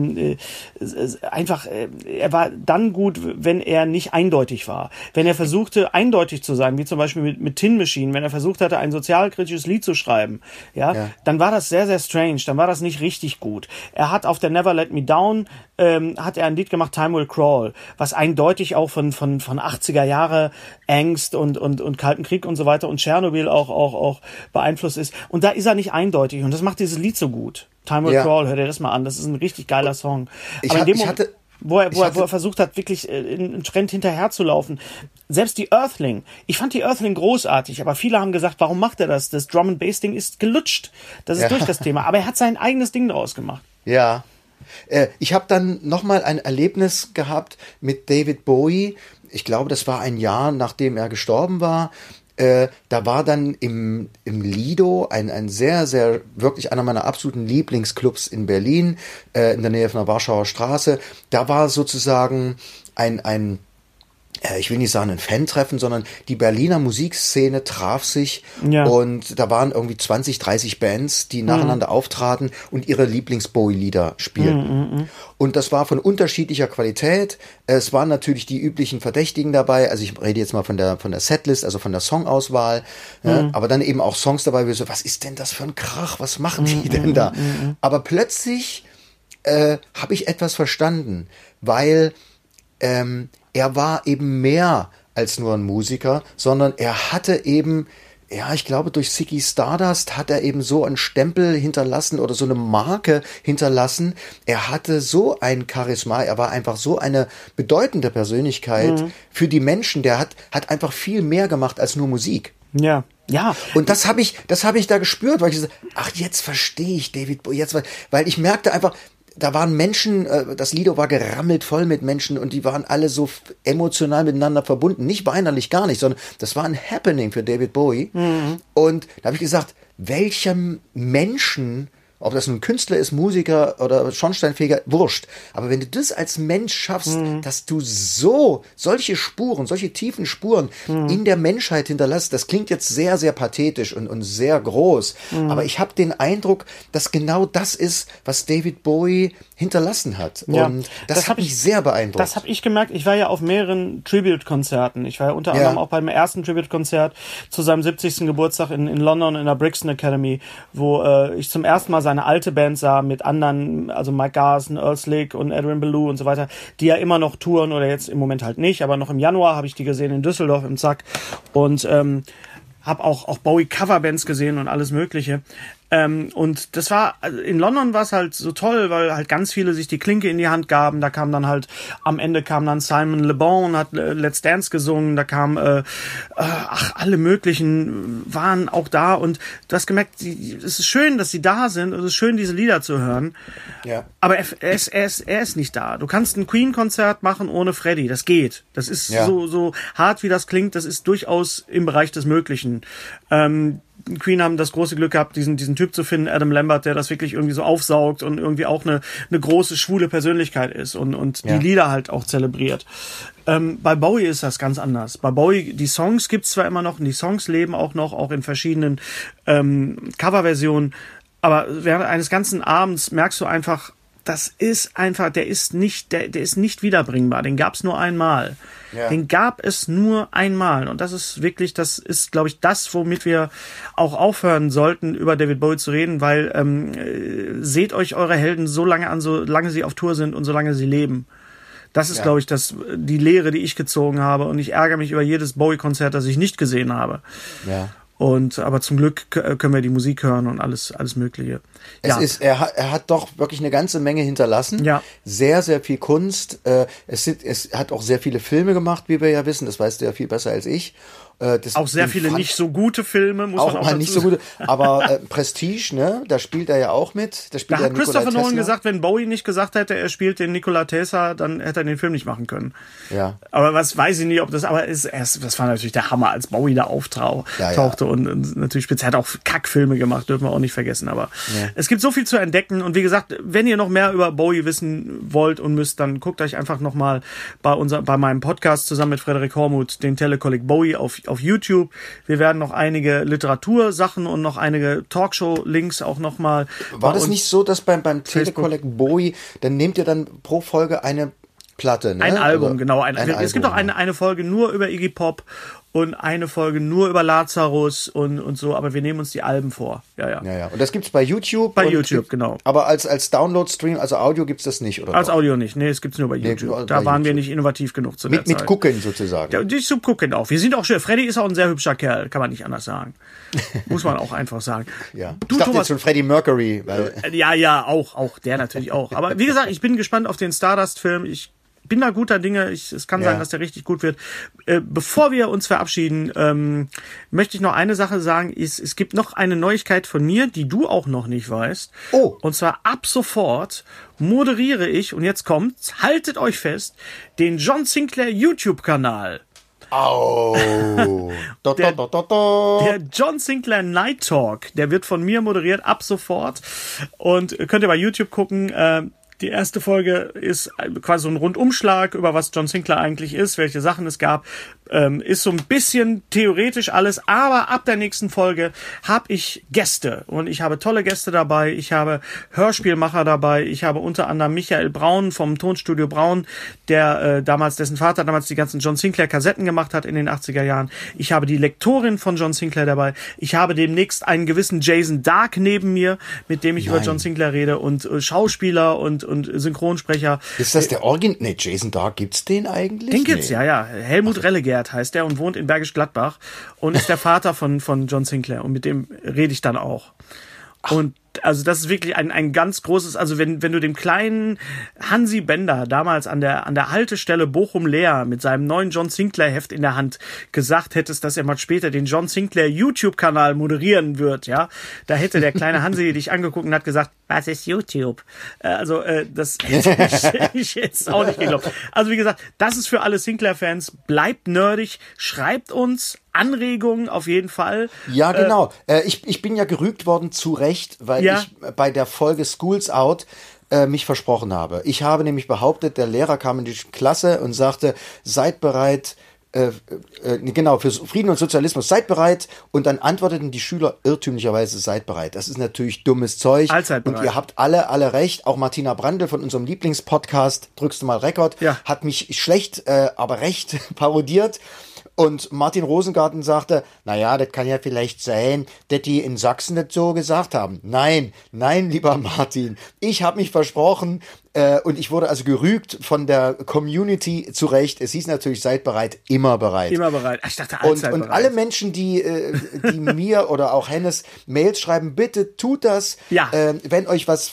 einfach, er war dann gut, wenn er nicht eindeutig war. Wenn er versuchte, eindeutig zu sein, wie zum Beispiel mit Tin Machine, wenn er versucht hatte, ein sozialkritisches Lied zu schreiben, dann war das sehr, sehr strange. Dann war das nicht richtig gut. Er hat auf der Never Let Me Down hat er ein Lied gemacht, Time Will Crawl, was eindeutig auch von 80er Jahre Angst und Kalten Krieg und so weiter und Tschernobyl auch beeinflusst ist. Und da ist er nicht eindeutig und das macht dieses Lied so gut. Time Will Crawl, hört ihr das mal an, das ist ein richtig geiler Song. Aber in dem Moment, wo er versucht hat, wirklich einen Trend hinterherzulaufen. Selbst die Earthling. Ich fand die Earthling großartig, aber viele haben gesagt, warum macht er das? Das Drum and Bass Ding ist gelutscht. Das ist durch das Thema. Aber er hat sein eigenes Ding daraus gemacht. Ja. Ich habe dann nochmal ein Erlebnis gehabt mit David Bowie. Ich glaube, das war ein Jahr, nachdem er gestorben war. Da war dann im Lido ein sehr, sehr, wirklich einer meiner absoluten Lieblingsclubs in Berlin, in der Nähe von der Warschauer Straße. Da war sozusagen ich will nicht sagen ein Fan-Treffen, sondern die Berliner Musikszene traf sich und da waren irgendwie 20, 30 Bands, die nacheinander auftraten und ihre Lieblings-Bowie-Lieder spielten. Und das war von unterschiedlicher Qualität. Es waren natürlich die üblichen Verdächtigen dabei, also ich rede jetzt mal von der Setlist, also von der Songauswahl, aber dann eben auch Songs dabei, wie so, was ist denn das für ein Krach, was machen die denn da? Aber plötzlich habe ich etwas verstanden, weil er war eben mehr als nur ein Musiker, sondern er hatte eben, ich glaube, durch Ziggy Stardust hat er eben so einen Stempel hinterlassen oder so eine Marke hinterlassen. Er hatte so ein Charisma, er war einfach so eine bedeutende Persönlichkeit für die Menschen. Der hat einfach viel mehr gemacht als nur Musik. Ja. Und das habe ich da gespürt, weil ich so, jetzt verstehe ich David Bowie, weil ich merkte einfach, da waren Menschen, das Lido war gerammelt voll mit Menschen und die waren alle so emotional miteinander verbunden. Nicht weinerlich, gar nicht, sondern das war ein Happening für David Bowie. Und da habe ich gesagt, welchem Menschen, ob das nun Künstler ist, Musiker oder Schornsteinfeger, wurscht. Aber wenn du das als Mensch schaffst, dass du solche Spuren, solche tiefen Spuren in der Menschheit hinterlässt, das klingt jetzt sehr, sehr pathetisch und sehr groß. Aber ich habe den Eindruck, dass genau das ist, was David Bowie hinterlassen hat. Und das hat mich sehr beeindruckt. Das habe ich gemerkt. Ich war ja auf mehreren Tribute-Konzerten. Ich war ja unter anderem auch beim ersten Tribute-Konzert zu seinem 70. Geburtstag in London in der Brixton Academy, wo ich zum ersten Mal seine alte Band sah mit anderen, also Mike Garson, Earl Slick und Adrian Belew und so weiter, die ja immer noch touren oder jetzt im Moment halt nicht, aber noch im Januar habe ich die gesehen in Düsseldorf im Zack und habe auch Bowie-Coverbands gesehen und alles Mögliche. Und das war, also in London war es halt so toll, weil halt ganz viele sich die Klinke in die Hand gaben. Da kam dann halt, am Ende kam dann Simon Le Bon und hat Let's Dance gesungen. Da kam, alle möglichen waren auch da. Und du hast gemerkt, es ist schön, dass sie da sind. Und es ist schön, diese Lieder zu hören. Ja. Aber er ist nicht da. Du kannst ein Queen-Konzert machen ohne Freddie. Das geht. Das ist so hart, wie das klingt. Das ist durchaus im Bereich des Möglichen. Queen haben das große Glück gehabt, diesen Typ zu finden, Adam Lambert, der das wirklich irgendwie so aufsaugt und irgendwie auch eine große schwule Persönlichkeit ist und die Lieder halt auch zelebriert. Bei Bowie ist das ganz anders. Bei Bowie, die Songs gibt's zwar immer noch und die Songs leben auch noch, auch in verschiedenen Coverversionen, aber während eines ganzen Abends merkst du einfach, das ist einfach, der ist nicht wiederbringbar. Den gab es nur einmal. Ja. Den gab es nur einmal. Und das ist, glaube ich, das, womit wir auch aufhören sollten, über David Bowie zu reden, weil seht euch eure Helden so lange an, solange sie auf Tour sind und solange sie leben. Das ist, glaube ich, die Lehre, die ich gezogen habe. Und ich ärgere mich über jedes Bowie-Konzert, das ich nicht gesehen habe. Ja. Aber zum Glück können wir die Musik hören und alles Mögliche. Ja. Er hat doch wirklich eine ganze Menge hinterlassen. Ja. Sehr, sehr viel Kunst. Es hat auch sehr viele Filme gemacht, wie wir ja wissen. Das weißt du ja viel besser als ich. Auch sehr viele nicht so gute Filme, muss man auch mal nicht so gute. Aber Prestige, ne? Da spielt er ja auch mit. Da hat Christopher Nolan gesagt, wenn Bowie nicht gesagt hätte, er spielt den Nikola Tesla, dann hätte er den Film nicht machen können. Ja. Aber was weiß ich nicht, ob das, das war natürlich der Hammer, als Bowie da auftauchte und natürlich speziell hat auch Kackfilme gemacht, dürfen wir auch nicht vergessen. Aber es gibt so viel zu entdecken und wie gesagt, wenn ihr noch mehr über Bowie wissen wollt und müsst, dann guckt euch einfach nochmal bei meinem Podcast zusammen mit Frederik Hormuth den Telekolleg Bowie auf YouTube. Wir werden noch einige Literatursachen und noch einige Talkshow-Links auch nochmal. War das nicht so, dass beim Telekolleg Bowie, dann nehmt ihr dann pro Folge eine Platte, ne? Ein Album, genau. Es gibt auch eine Folge nur über Iggy Pop und eine Folge nur über Lazarus und so, aber wir nehmen uns die Alben vor. Ja. Und das gibt's bei YouTube? Bei YouTube, genau. Aber als Download-Stream, also Audio gibt's das nicht, oder? Als Audio nicht, nee, es gibt's nur bei YouTube. Da waren wir nicht innovativ genug zu der Zeit. Mit Gucken sozusagen. Ja, zum Gucken auch. Wir sind auch schön. Freddy ist auch ein sehr hübscher Kerl, kann man nicht anders sagen. Muss man auch einfach sagen. Ja. Ich dachte jetzt schon Freddie Mercury. Weil ja, auch, der natürlich auch. Aber wie gesagt, ich bin gespannt auf den Stardust-Film. Ich bin da guter Dinge. Es kann sein, dass der richtig gut wird. Bevor wir uns verabschieden, möchte ich noch eine Sache sagen. Es gibt noch eine Neuigkeit von mir, die du auch noch nicht weißt. Oh. Und zwar ab sofort moderiere ich, und jetzt kommt's, haltet euch fest, den John Sinclair YouTube-Kanal. Oh. Der John Sinclair Night Talk, der wird von mir moderiert ab sofort. Und könnt ihr bei YouTube gucken. Die erste Folge ist quasi so ein Rundumschlag über was John Sinclair eigentlich ist, welche Sachen es gab. Ist so ein bisschen theoretisch alles, aber ab der nächsten Folge habe ich Gäste und ich habe tolle Gäste dabei. Ich habe Hörspielmacher dabei. Ich habe unter anderem Michael Braun vom Tonstudio Braun, dessen Vater damals die ganzen John Sinclair Kassetten gemacht hat in den 80er Jahren. Ich habe die Lektorin von John Sinclair dabei. Ich habe demnächst einen gewissen Jason Dark neben mir, mit dem ich über John Sinclair rede, und Schauspieler und Synchronsprecher. Ist das der Jason Dark, gibt's den eigentlich? Den gibt's, ja. Helmut Rellegert heißt der und wohnt in Bergisch Gladbach und ist der Vater von John Sinclair, und mit dem rede ich dann auch. Und also das ist wirklich ein ganz großes, also wenn du dem kleinen Hansi Bender damals an der Haltestelle Bochum-Leer mit seinem neuen John Sinclair Heft in der Hand gesagt hättest, dass er mal später den John Sinclair YouTube-Kanal moderieren wird, ja, da hätte der kleine Hansi dich angeguckt und hat gesagt, was ist YouTube? Das hätte ich jetzt auch nicht geglaubt. Also wie gesagt, das ist für alle Sinclair-Fans. Bleibt nerdig, schreibt uns Anregungen auf jeden Fall. Ja, genau. Ich bin ja gerügt worden, zu Recht, weil ich bei der Folge Schools Out mich versprochen habe. Ich habe nämlich behauptet, der Lehrer kam in die Klasse und sagte, seid bereit, für Frieden und Sozialismus, seid bereit, und dann antworteten die Schüler irrtümlicherweise, seid bereit. Das ist natürlich dummes Zeug. Allzeit bereit. Und ihr habt alle recht. Auch Martina Brandl von unserem Lieblingspodcast, drückst du mal Rekord, hat mich schlecht, aber recht parodiert. Und Martin Rosengarten sagte, naja, das kann ja vielleicht sein, dass die in Sachsen das so gesagt haben. Nein, lieber Martin, ich habe mich versprochen, und ich wurde also gerügt von der Community, zu Recht. Es hieß natürlich, seid bereit, immer bereit. Immer bereit. Ich dachte, allzeit bereit. Und alle Menschen, die mir oder auch Hennes Mails schreiben, bitte tut das, wenn euch was,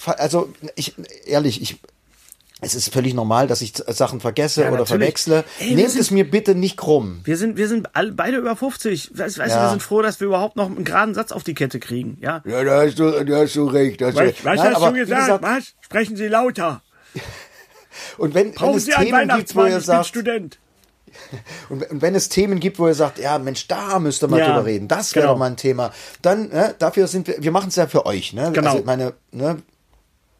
es ist völlig normal, dass ich Sachen vergesse oder verwechsle. Nehmt es mir bitte nicht krumm. Wir sind beide über 50. Weißt du, wir sind froh, dass wir überhaupt noch einen geraden Satz auf die Kette kriegen. Ja, da hast du recht. Was hast du gesagt? Was? Sprechen Sie lauter. Und wenn es Themen gibt, wo ihr sagt, Student. Und wenn es Themen gibt, wo ihr sagt, ja Mensch, da müsst ihr mal drüber reden, das wäre doch mal ein Thema, dann, dafür sind wir machen es ja für euch, ne? Genau. Also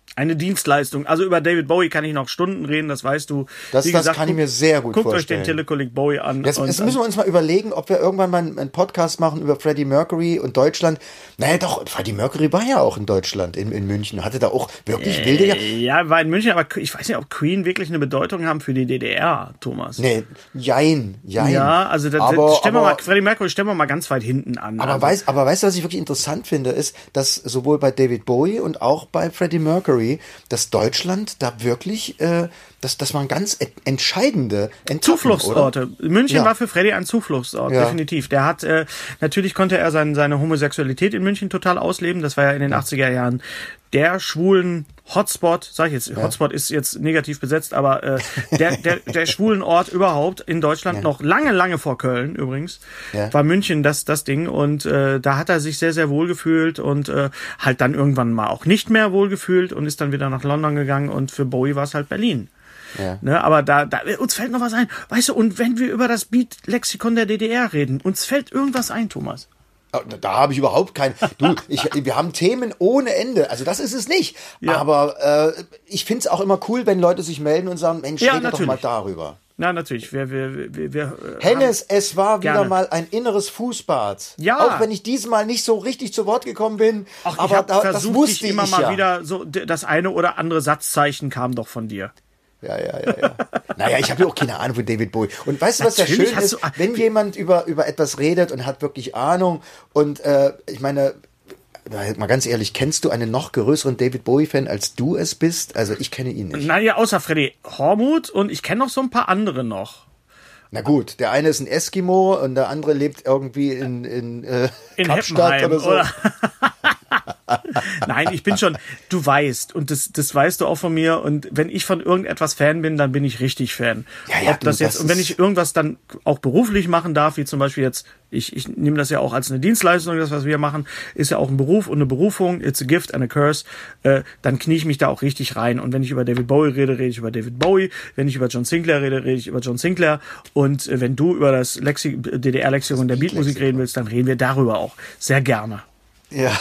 Eine Dienstleistung. Also über David Bowie kann ich noch Stunden reden, das weißt du. Das kann ich mir sehr gut vorstellen. Guckt euch den Telekolleg Bowie an. Jetzt müssen wir uns mal überlegen, ob wir irgendwann mal einen Podcast machen über Freddie Mercury und Deutschland. Naja doch, Freddie Mercury war ja auch in Deutschland, in München. Hatte da auch wirklich wilde... Ja, war in München, aber ich weiß nicht, ob Queen wirklich eine Bedeutung haben für die DDR, Thomas. Nee, jein. Ja, also Freddie Mercury stellen wir mal ganz weit hinten an. Aber weißt du, was ich wirklich interessant finde, ist, dass sowohl bei David Bowie und auch bei Freddie Mercury, dass Deutschland da wirklich, das waren ganz entscheidende Etappen, Zufluchtsorte. oder? München war für Freddie ein Zufluchtsort, definitiv. Der hat, natürlich konnte er seine Homosexualität in München total ausleben. Das war ja in den 80er Jahren der schwulen Hotspot, sag ich jetzt, Hotspot ist jetzt negativ besetzt, aber der schwulen Ort überhaupt in Deutschland noch lange vor Köln übrigens, war München das Ding und da hat er sich sehr, sehr wohl gefühlt und halt dann irgendwann mal auch nicht mehr wohl gefühlt und ist dann wieder nach London gegangen und für Bowie war es halt Berlin. Ja. Ne, aber da uns fällt noch was ein, weißt du, und wenn wir über das Beat-Lexikon der DDR reden, uns fällt irgendwas ein, Thomas. Da habe ich überhaupt keinen. Wir haben Themen ohne Ende. Also das ist es nicht. Ja. Aber ich finde es auch immer cool, wenn Leute sich melden und sagen, Mensch, rede doch mal darüber. Na, natürlich. Hennes, es war wieder mal ein inneres Fußbad. Ja. Auch wenn ich diesmal nicht so richtig zu Wort gekommen bin. Ach, aber das wusste ich immer mal wieder. So das eine oder andere Satzzeichen kam doch von dir. Ja. Naja, ich habe ja auch keine Ahnung von David Bowie. Und weißt du, was das Schöne ist? Wenn jemand über etwas redet und hat wirklich Ahnung und ich meine, mal ganz ehrlich, kennst du einen noch größeren David Bowie-Fan, als du es bist? Also ich kenne ihn nicht. Naja, außer Freddie Hormuth und ich kenne noch so ein paar andere noch. Na gut, der eine ist ein Eskimo und der andere lebt irgendwie in Kapstadt oder so. Oder? Nein, ich bin schon, du weißt, und das weißt du auch von mir, und wenn ich von irgendetwas Fan bin, dann bin ich richtig Fan. Ja, ob das jetzt, und wenn ich irgendwas dann auch beruflich machen darf, wie zum Beispiel jetzt, ich nehme das ja auch als eine Dienstleistung, das, was wir machen, ist ja auch ein Beruf und eine Berufung, it's a gift and a curse, dann knie ich mich da auch richtig rein. Und wenn ich über David Bowie rede ich über David Bowie, wenn ich über John Sinclair rede ich über John Sinclair, und wenn du über das DDR-Lexikon der Beatmusik reden willst, dann reden wir darüber auch. Sehr gerne. Ja.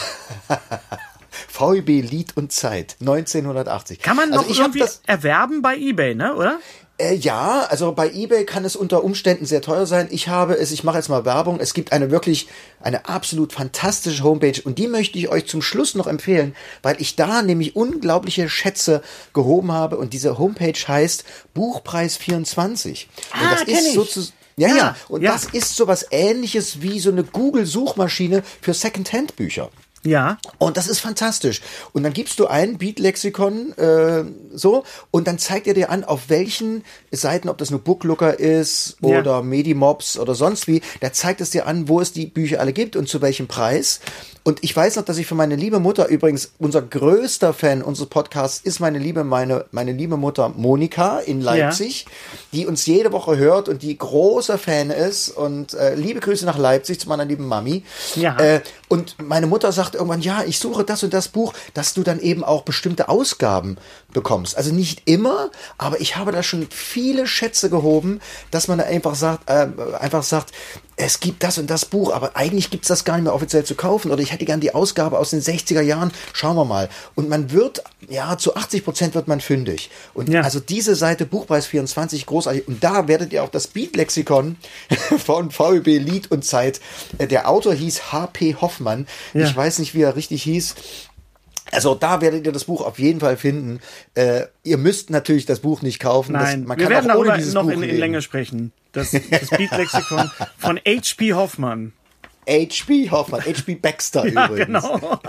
VEB Lied und Zeit, 1980. Kann man noch irgendwie erwerben bei eBay, ne, oder? Ja, also bei eBay kann es unter Umständen sehr teuer sein. Ich mache jetzt mal Werbung. Es gibt eine absolut fantastische Homepage und die möchte ich euch zum Schluss noch empfehlen, weil ich da nämlich unglaubliche Schätze gehoben habe und diese Homepage heißt Buchpreis24. Und das ist sozusagen das ist sowas Ähnliches wie so eine Google-Suchmaschine für Secondhand-Bücher. Ja. Und das ist fantastisch. Und dann gibst du ein Beat-Lexikon und dann zeigt er dir an, auf welchen Seiten, ob das nur Booklooker ist oder Medimobs oder sonst wie, da zeigt es dir an, wo es die Bücher alle gibt und zu welchem Preis. Und ich weiß noch, dass ich für meine liebe Mutter, übrigens unser größter Fan unseres Podcasts ist meine liebe Mutter Monika in Leipzig, die uns jede Woche hört und die großer Fan ist. Und liebe Grüße nach Leipzig zu meiner lieben Mami. Ja. Und meine Mutter sagt irgendwann, ja, ich suche das und das Buch, dass du dann eben auch bestimmte Ausgaben bekommst. Also nicht immer, aber ich habe da schon viele Schätze gehoben, dass man da einfach sagt, es gibt das und das Buch, aber eigentlich gibt's das gar nicht mehr offiziell zu kaufen oder ich hätte gern die Ausgabe aus den 60er Jahren, schauen wir mal. Und man wird, zu 80% wird man fündig. Und also diese Seite Buchpreis24, großartig. Und da werdet ihr auch das Beat-Lexikon von VEB Lied und Zeit, der Autor hieß H.P. Hoffmann. Ja. Ich weiß nicht, wie er richtig hieß. Also da werdet ihr das Buch auf jeden Fall finden. Ihr müsst natürlich das Buch nicht kaufen. Nein, wir werden darüber noch in Länge sprechen. Das Beat-Lexikon von H.P. Hoffmann. H.P. Baxter übrigens. Genau.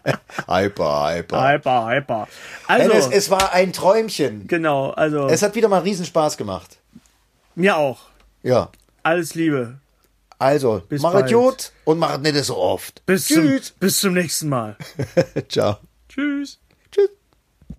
Hyper. Also, es war ein Träumchen. Genau, also. Es hat wieder mal riesen Spaß gemacht. Mir auch. Ja. Alles Liebe. Also, mach Idiot und mach nicht so oft. Bis zum nächsten Mal. Ciao. Tschüss.